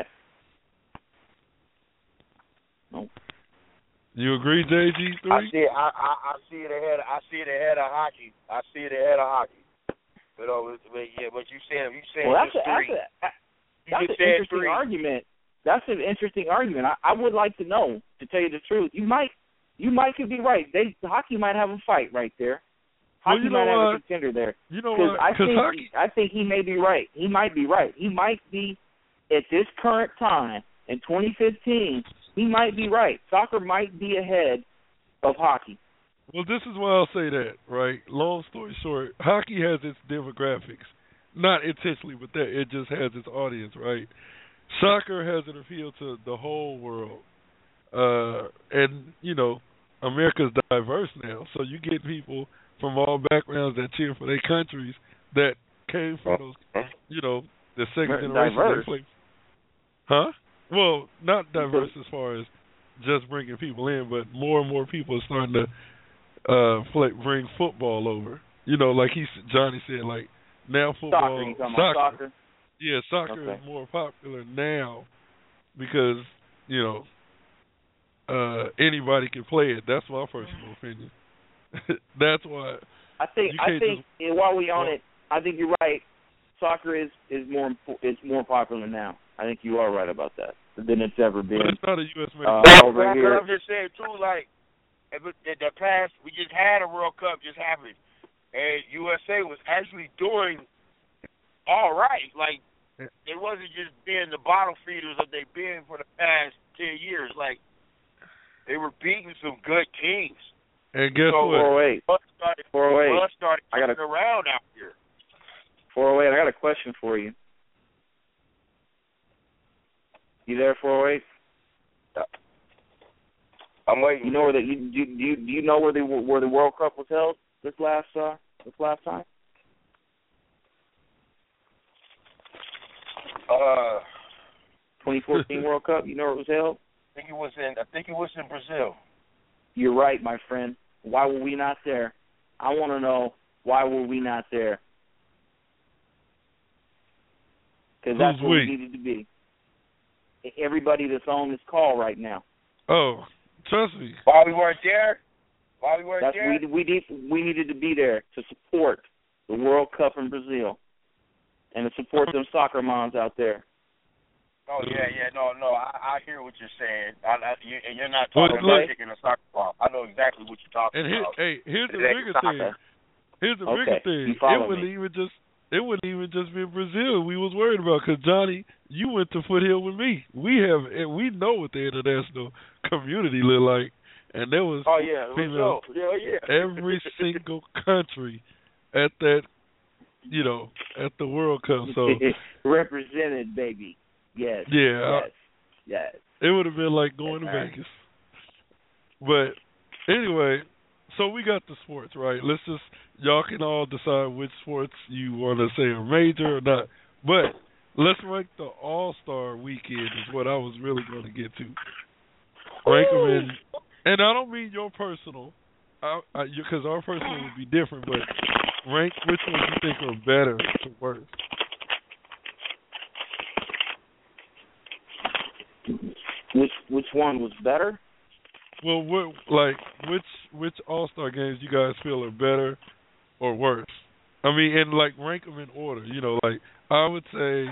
No. You agree, J G three? I see it. I, I I see it ahead. I see it ahead of hockey. I see it ahead of hockey. But, uh, but yeah, but you said you said Well, that's just a, three. that's a, You that's just an said interesting three. argument. That's an interesting argument. I, I would like to know, to tell you the truth. You might, you might could be right. They hockey might have a fight right there. Well, Hockey you know might have what? a contender there. You know Because what? I Because think hockey. I think he may be right. He might be right. He might be at this current time in twenty fifteen. He might be right. Soccer might be ahead of hockey. Well, this is why I'll say that, right? Long story short, hockey has its demographics. Not intentionally, but that it just has its audience, right? Soccer has an appeal to the whole world. Uh, and, you know, America's diverse now. So you get people from all backgrounds that cheer for their countries that came from those, you know, the second generation. Diverse. They play. Huh? Well, not diverse as far as just bringing people in, but more and more people are starting to uh, play, bring football over. You know, like he Johnny said, like now football, Soccer, you talking about soccer. soccer? Yeah, soccer Okay. is more popular now because you know uh, anybody can play it. That's my personal opinion. That's why. I think You I can't think just- and while we on it, I think you're right. Soccer is is more impo- is more popular now. I think you are right about that than it's ever been. But it's not a U S major. Uh, But over but here. I'm just saying too, like if it, the, the past we just had a World Cup just happened, and U S A was actually doing all right. Like it wasn't just being the bottle feeders that they've been for the past ten years. Like they were beating some good teams. And guess So, what? four oh eight. Blood started, four oh eight. blood started I gotta- coming around out here. four oh eight, I got a question for you. You there, four oh eight? I'm waiting. You know where the you do you do you know where the where the World Cup was held this last uh this last time? Uh, twenty fourteen World Cup. You know where it was held? I think it was in. I think it was in Brazil. You're right, my friend. Why were we not there? I want to know why were we not there? Because that's where we needed to be. Everybody that's on this call right now. Oh, trust me. Why we weren't there? Why we weren't that's, there? We we need we needed to be there to support the World Cup in Brazil, and to support them soccer moms out there. Oh yeah, yeah, no, no, I, I hear what you're saying. I, I, you, and you're not talking well, about kicking a soccer ball. I know exactly what you're talking and here, about. Hey, here's the It's bigger soccer. thing. Here's the okay. bigger thing. It wouldn't even just it wouldn't even just be Brazil we was worried about, because Johnny, you went to Foothill with me. We have and we know what the international community look like, and there was oh yeah, female, yeah, yeah. every single country at that, you know, at the World Cup. So represented, baby. Yes. Yeah. Yes. Yes. It would have been like going to right. Vegas. But anyway, so we got the sports, right? Let's just, y'all can all decide which sports you want to say are major or not. But let's rank the All-Star Weekend is what I was really going to get to. Rank them in, and I don't mean your personal, because our personal would be different, but rank which ones you think are better or worse. Which which one was better? Well, what, like which which All Star games you guys feel are better or worse? I mean, and like rank them in order. You know, like I would say,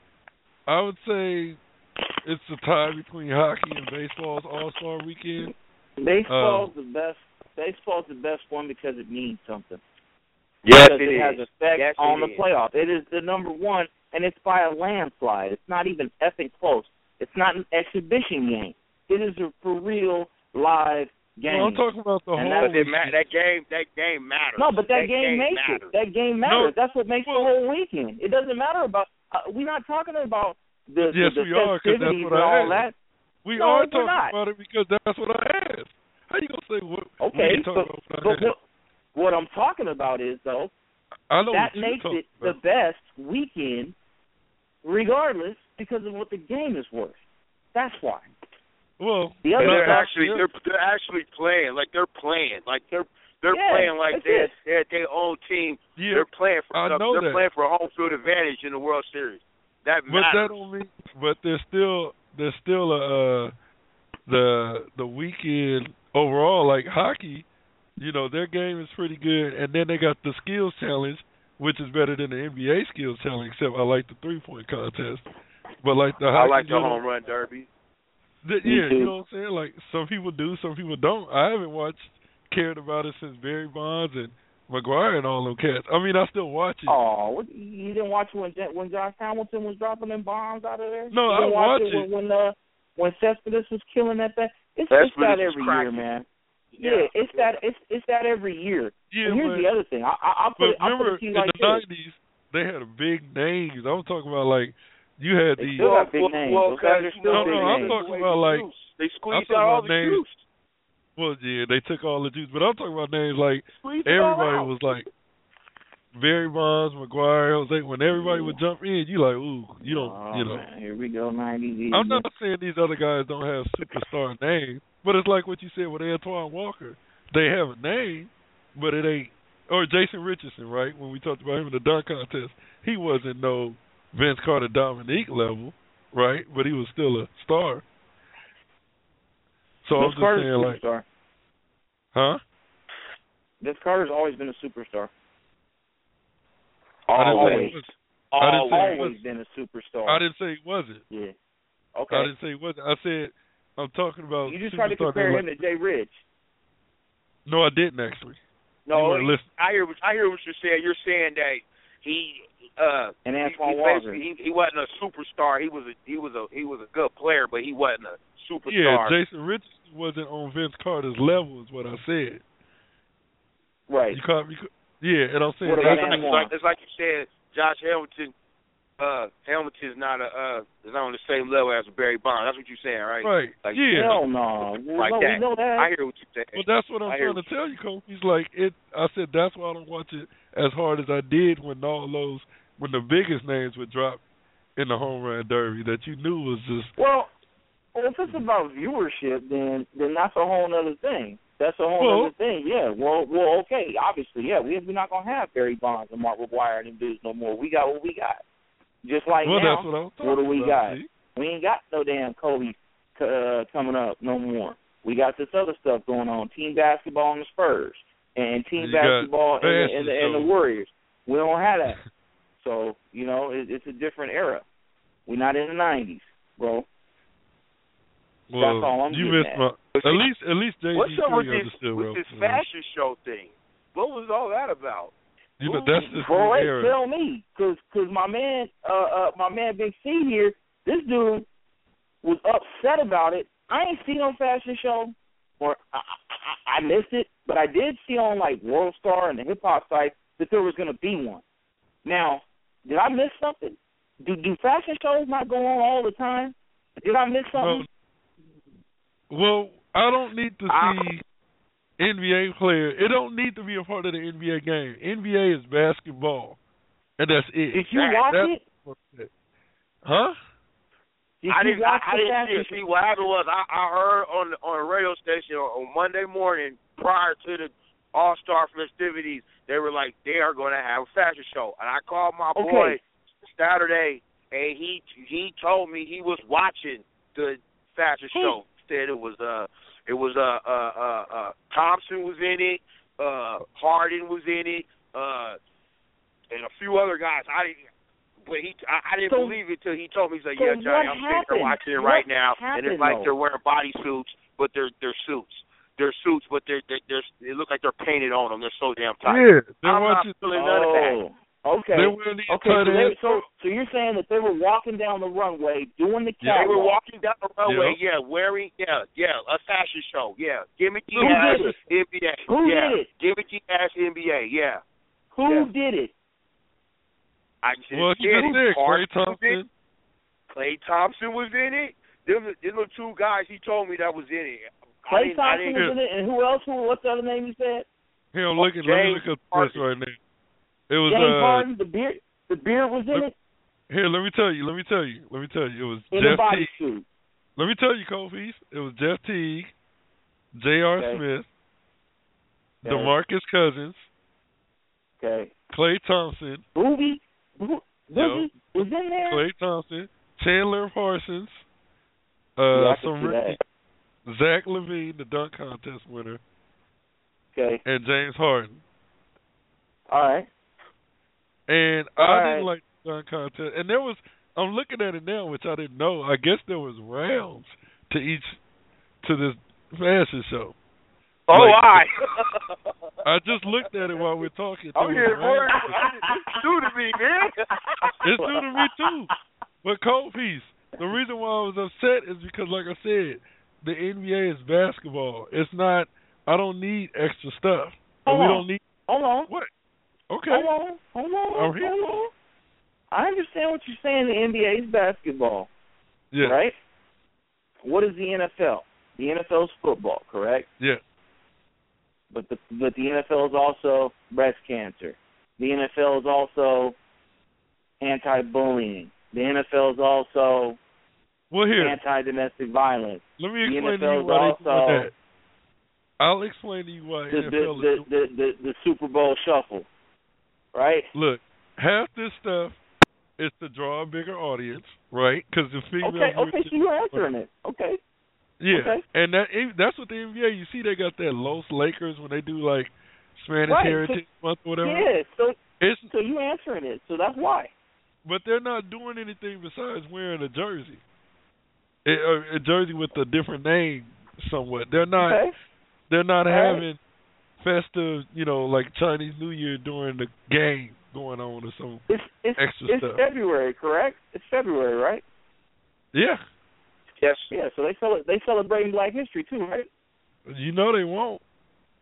I would say it's a tie between hockey and baseball's All Star Weekend. Baseball's uh, the best. Baseball's the best one because it means something. Yes, because it, it is. has effect yes, on it the is. playoff. It is the number one, and it's by a landslide. It's not even effing close. It's not an exhibition game. It is a for real live game. No, I'm talking about the and whole. That, ma- that game, that game matters. No, but that, that game, game makes matters. it. That game matters. No, That's what makes well, the whole weekend. It doesn't matter about. Uh, we're not talking about the yes, the, the we are, 'cause that's festivities what and I all asked. that. We no, are we're talking not. about it because that's what I asked. How you gonna say what? Okay, we but, talking about but what, what I'm talking about is though I know that what makes you're it talking the about. best weekend, regardless, because of what the game is worth. That's why. Well, the other they're stuff, actually they're they're actually playing like they're playing like they're they're yeah, playing like they're they're their own team. Yeah, they're playing for I stuff. know they're that. playing for a home field advantage in the World Series. That But matters. that don't mean. But there's still there's still a uh, the the weekend overall, like hockey. You know, their game is pretty good, and then they got the skills challenge, which is better than the N B A skills challenge. Except I like the three point contest. But like the I hockey, like the you know, home run derby. The, yeah, you know what I'm saying? Like, some people do, some people don't. I haven't watched, cared about it since Barry Bonds and McGuire and all them cats. I mean, I still watch it. Oh, you didn't watch when when Josh Hamilton was dropping them bombs out of there? No, you I didn't watch watch it. it. When, when, uh, when Cespedes was killing that thing. It's, Cespedes it's that was every cracking. year, man. Yeah, Yeah, it's that it's it's that every year. Yeah, and here's but, the other thing. I, I, I'll put but it, I'll put remember, it to you in like the this. nineties, they had a big names. I'm talking about, like, you had They the... still got big well, names. well, Those guys are still no, big no, I'm names. talking about, like... They squeezed I'm talking out all about the names. juice. Well, yeah, they took all the juice. But I'm talking about names like... Squeezed it all Everybody out. was like... Barry Bonds, McGuire, Jose, when everybody would jump in, you like, ooh, you don't, oh, you know. Man, here we go, nineties. I'm not saying these other guys don't have superstar names, but it's like what you said with Antoine Walker. They have a name, but it ain't. Or Jason Richardson, right? When we talked about him in the dunk contest, he wasn't no Vince Carter Dominique level, right? But he was still a star. So Vince I'm just Carter's saying, a like, superstar. huh? Vince Carter's always been a superstar. I didn't say Always. he was. I didn't say he Always wasn't. been a superstar. I didn't say he wasn't. Yeah. Okay. I didn't say he wasn't. I said I'm talking about. You just tried to superstar compare that, him to Jay Ridge. No, I didn't actually. No, You weren't listening. I hear. what- I hear what you're saying. You're saying that he, uh, And he, Antoine he, Walker. basically- he, he wasn't a superstar. He was a he was a he was a good player, but he wasn't a superstar. Yeah, Jason Richardson wasn't on Vince Carter's level, is what I said. Right. You caught me? Yeah, and I'm saying What about It's that's- like, it's like it's like you said, Josh Hamilton. uh, Hamilton's not a uh, is not on the same level as Barry Bonds. That's what you're saying, right? Right. Like, yeah. Hell no. Like no, that. We know that. I hear what you're saying. Well, that's what I'm I hear trying to tell you, Coach. He's like it. I said that's why I don't watch it as hard as I did when all those when the biggest names would drop in the home run derby that you knew was just. Well, well if it's about viewership, then then that's a whole other thing. That's a whole Well, other thing. Yeah. Well, well, okay. Obviously, yeah. We we're not gonna have Barry Bonds and Mark McGwire and them dudes no more. We got what we got. Just like well, now, that's what, I'm talking what do we about, got? see? We ain't got no damn Kobe uh, coming up no more. We got this other stuff going on. Team basketball and the Spurs, and team You basketball got and the, and, the, and the fashion Warriors. We don't have that. So you know, it, it's a different era. We're not in the nineties, bro. Well, That's all I'm you getting missed at. my. At least, at least Jay What's Z up with three this understood with well. this fashion show thing? What was all that about? You know, that's just Bro, the hey, era. tell me, cause, cause my man, uh, uh, my man Big C here, this dude was upset about it. I ain't seen no fashion show, or I, I, I missed it, but I did see on like World Star and the hip hop site that there was gonna be one. Now, did I miss something? Do do fashion shows not go on all the time? Did I miss something? Well, well, I don't need to I- see N B A player. It don't need to be a part of the N B A game. N B A is basketball, and that's it. Did you That- watch that's it? Huh? Did I you didn't. watch I, I the didn't see fashion it. See, what happened was I, I heard on the, on a radio station on, on Monday morning prior to the All Star festivities, they were like they are going to have a fashion show, and I called my Okay. boy Saturday, and he he told me he was watching the fashion Hey. show. Said it was uh it was uh uh uh, uh Thompson was in it, uh Harden was in it, uh and a few other guys. I didn't. But he, I, I didn't So- believe it till he told me. He's like, so "Yeah, Johnny, what I'm sitting happened? here watching it What right now, and happened, it's like though? they're wearing bodysuits, but they're they're suits. They're suits, but they're they're, they're they look like they're painted on them. They're so damn tight. Yeah, they're I'm watching. not feeling none of that. Oh, okay. They're wearing these Okay, tight so, they, ass so so you're saying that they were walking down the runway doing the They were catwalk. walking down the runway, yeah, wearing, yeah, yeah, a fashion show, yeah. Gimmicky Who ass did it? N B A, Who yeah. did it? Gimmicky ass N B A, yeah. Who Yeah. did it? I just Well, you did just it. said Klay Harden was in Thompson. it. Klay Thompson was in it. Them, them the two guys he told me that was in it. I Klay didn't- I Thompson didn't- was in it, and who else? Who? What's the other name you said? Here, I'm looking. Let me James look up this Harden. right now. It was James uh. Harden. The beard. The beard was in Look- it. Here, let me tell you. Let me tell you. Let me tell you. It was In a Jeff Teague. bodysuit. Let me tell you, Kofi. It was Jeff Teague, J R. Okay. Smith, Okay. DeMarcus Cousins, Okay. Klay Thompson, Booby. Bo- Boogie was in there. Klay Thompson, Chandler Parsons, uh, Yeah, I can some see that. rookie, Zach LaVine, the dunk contest winner, Okay. and James Harden. All right. And All I right. didn't like the dunk contest. And there was, I'm looking at it now, which I didn't know. I guess there was rounds to each, to this fashion show. Oh, Like, I. I just looked at it while we're talking. I'm There here, was boy. rounds. It's new to me, man. It's new to me too. But Cold Piece, the reason why I was upset is because, like I said, the N B A is basketball. It's not. I don't need extra stuff. And Hold we on. don't need Hold on. what? Okay. Hold on. Hold on. I'm here. Hold on. I understand what you're saying. The N B A is basketball, Yeah. right? What is the N F L? The N F L is football, correct? Yeah. But the but the N F L is also breast cancer. The N F L is also anti-bullying. The N F L is also Well, here. anti-domestic violence. Let me the explain N F to L you is why they also doing that. I'll explain to you why The N F L the, is the, doing. the, the the Super Bowl shuffle, right? Look, half this stuff is to draw a bigger audience, right? Because the female. Okay, okay, viewership- so you're answering it. Okay. Yeah, Okay. and that that's what the N B A. You see, they got that Los Lakers when they do like Spanish Right, Heritage Month or whatever. Yeah, so It's so you answering it, so that's why. but they're not doing anything besides wearing a jersey, a, a, a jersey with a different name, somewhat. They're not. Okay. They're not All right. having festive, you know, like Chinese New Year during the game going on or some It's it's extra it's stuff. February, correct? It's February, right? Yeah, Yes. Yeah, so they cel- they celebrating Black History too, right? you know they won't.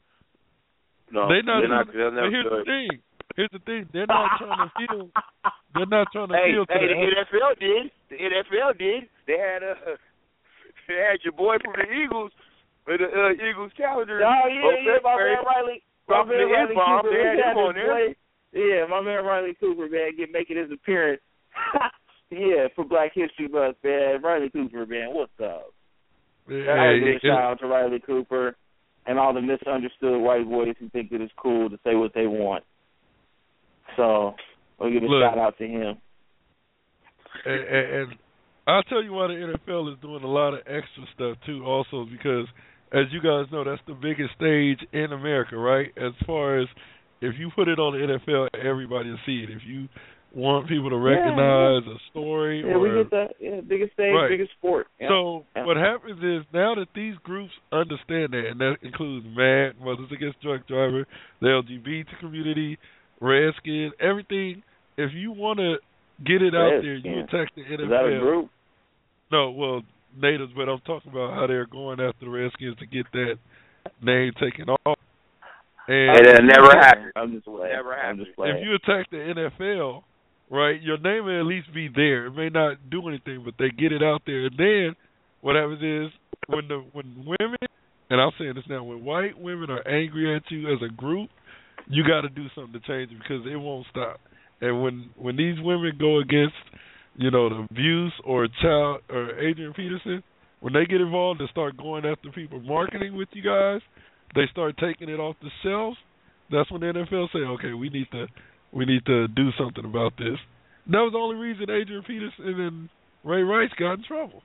No, They not. they're not. doing- They'll but never here's do the it. thing. Here's the thing. They're not trying to feel. They're not trying to hey, appeal to hey, the the N F L did. The N F L did. They had uh, they had your boy from the Eagles, with the uh, Eagles calendar. Oh yeah, yeah, my man Riley. My man Riley Cooper. They had him on there. Yeah, my man Riley Cooper, man, get making his appearance. Yeah, for Black History Month, man. Riley Cooper, man, what's up? Yeah, I give yeah, a shout out to Riley Cooper and all the misunderstood white boys who think that it's cool to say what they want. So I'll give a Look, shout out to him. And, and, and I'll tell you why the N F L is doing a lot of extra stuff too. Also, because as you guys know, that's the biggest stage in America, right? As far as if you put it on the N F L, everybody will see it. If you want people to recognize yeah, yeah. a story, yeah, or we get the yeah, biggest stage, right. biggest sport. Yeah. So yeah. what happens is now that these groups understand that, and that includes MAD, Mothers Against Drunk Driver, the L G B T community, Redskins, everything. If you want to get it out there, you attack the N F L. Is that a group? No, well, natives, but I'm talking about how they're going after the Redskins to get that name taken off. And it never happened. I'm just playing. Never happened. If you attack the N F L, right, your name will at least be there. It may not do anything, but they get it out there. And then what happens is when the when women, and I'm saying this now, when white women are angry at you as a group, you got to do something to change it because it won't stop. And when when these women go against, you know, the abuse or child or Adrian Peterson, when they get involved and start going after people marketing with you guys, they start taking it off the shelves. That's when the N F L say, okay, we need to we need to do something about this. And that was the only reason Adrian Peterson and Ray Rice got in trouble.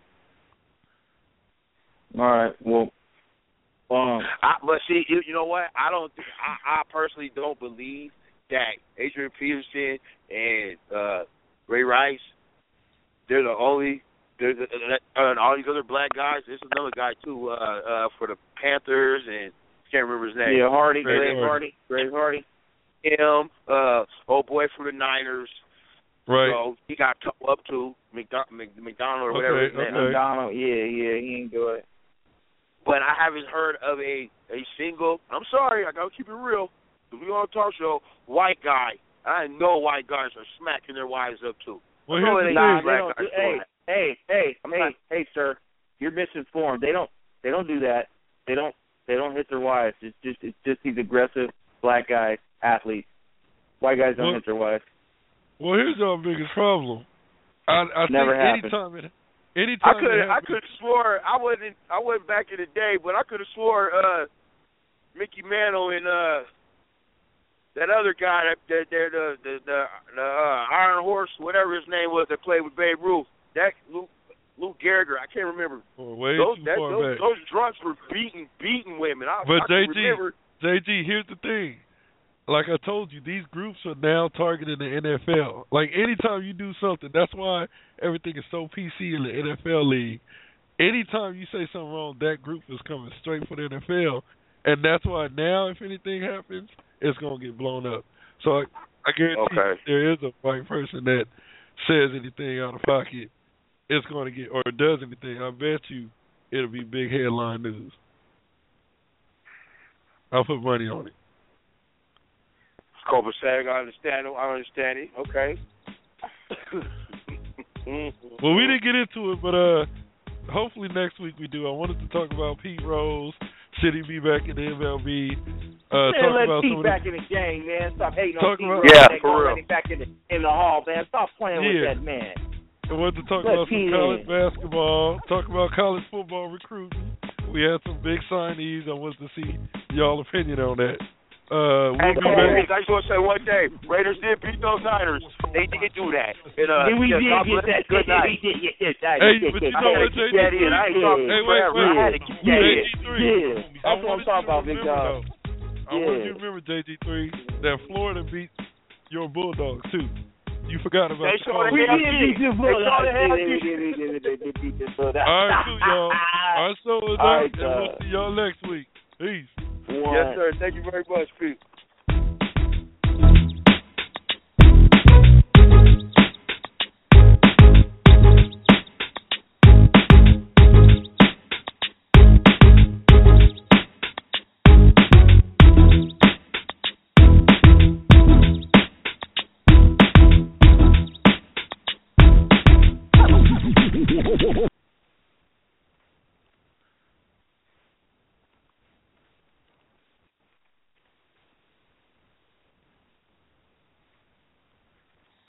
All right. Well, um, I, but see, you, you know what? I don't. Think, I, I personally don't believe that Adrian Peterson and uh, Ray Rice, they're the only. There's uh, uh, all these other black guys. There's another guy too uh, uh, for the Panthers, and I can't remember his name. Yeah, Hardy, Greg Greg Hardy, Greg Hardy. Him, uh, old boy from the Niners. Right. So he got couple up to McDonald, McDonald or whatever okay, his name. okay. McDonald, yeah, yeah, he ain't good. But I haven't heard of a a single. I'm sorry, I gotta keep it real. If we on a talk show, white guy. I know white guys are smacking their wives up too. Well, I know here's it the ain't thing. black Nah, guys hey, doing that. hey, hey, I'm hey, not- hey, sir, you're misinformed. They don't, they don't do that. They don't, they don't hit their wives. It's just, it's just these aggressive black guys, athletes. White guys don't Well, hit their wives. Well, here's our biggest problem. I, I Never think happened. anytime it, anytime I could it I happens, could have swore I wasn't I wasn't back in the day, but I could have swore uh, Mickey Mantle and uh, that other guy that that the the the, the, the uh, Iron Horse, whatever his name was, that played with Babe Ruth. That Luke Luke Gallagher, I can't remember. oh, way Those too that, far those, back. those drunks were beating beating women. I, But I J G, can remember. J G, here's the thing. Like I told you, these groups are now targeting the N F L. Like anytime you do something, that's why everything is so P C in the N F L league. Anytime you say something wrong, that group is coming straight for the N F L, and that's why now, if anything happens, it's gonna get blown up. So I, I guarantee Okay. if there is a white person that says anything out of pocket, it's gonna get or does anything. I bet you it'll be big headline news. I'll put money on it. Copacetic, I understand. I understand it. Okay. Well, we didn't get into it, but uh, hopefully next week we do. I wanted to talk about Pete Rose. Should he be back in the M L B? Uh, Man, talk let's about Pete some back of in the game, man. Stop hating Talk on Pete about- Rose. Yeah, They for gonna real. let him back in the, in the hall, man. Stop playing Yeah. with that man. I wanted to talk Let about some Pete college in. basketball. Talk about college football recruiting. We had some big signees. I wanted to see y'all opinion on that. Uh, we'll Hey, be hey, back. I just want to say one thing. Raiders did beat those Niners. They did do that. And, uh, Yeah, we yeah, did God get bless that. you. Good night. We did get that. that- Hey, that- but that- you know I had what, to keep J G that in. I ain't talking Hey, wait, forever. wait. I had to keep that Yeah. in. J G three. Yeah, I that's what I'm wanted talking you to about, big remember, dog. though. I Yeah. want you to remember, J G three, that Florida beat your Bulldogs, too. You forgot about They the sure call. did. We Yeah, did yeah. beat the They Bulldogs. saw the Yeah, hell we did, we did, we did, we did the Bulldogs. All right, too, y'all. Our show is All up, right, and we'll uh, see y'all next week. Peace. One. Yes, sir. Thank you very much. Peace. Whoa, whoa, whoa.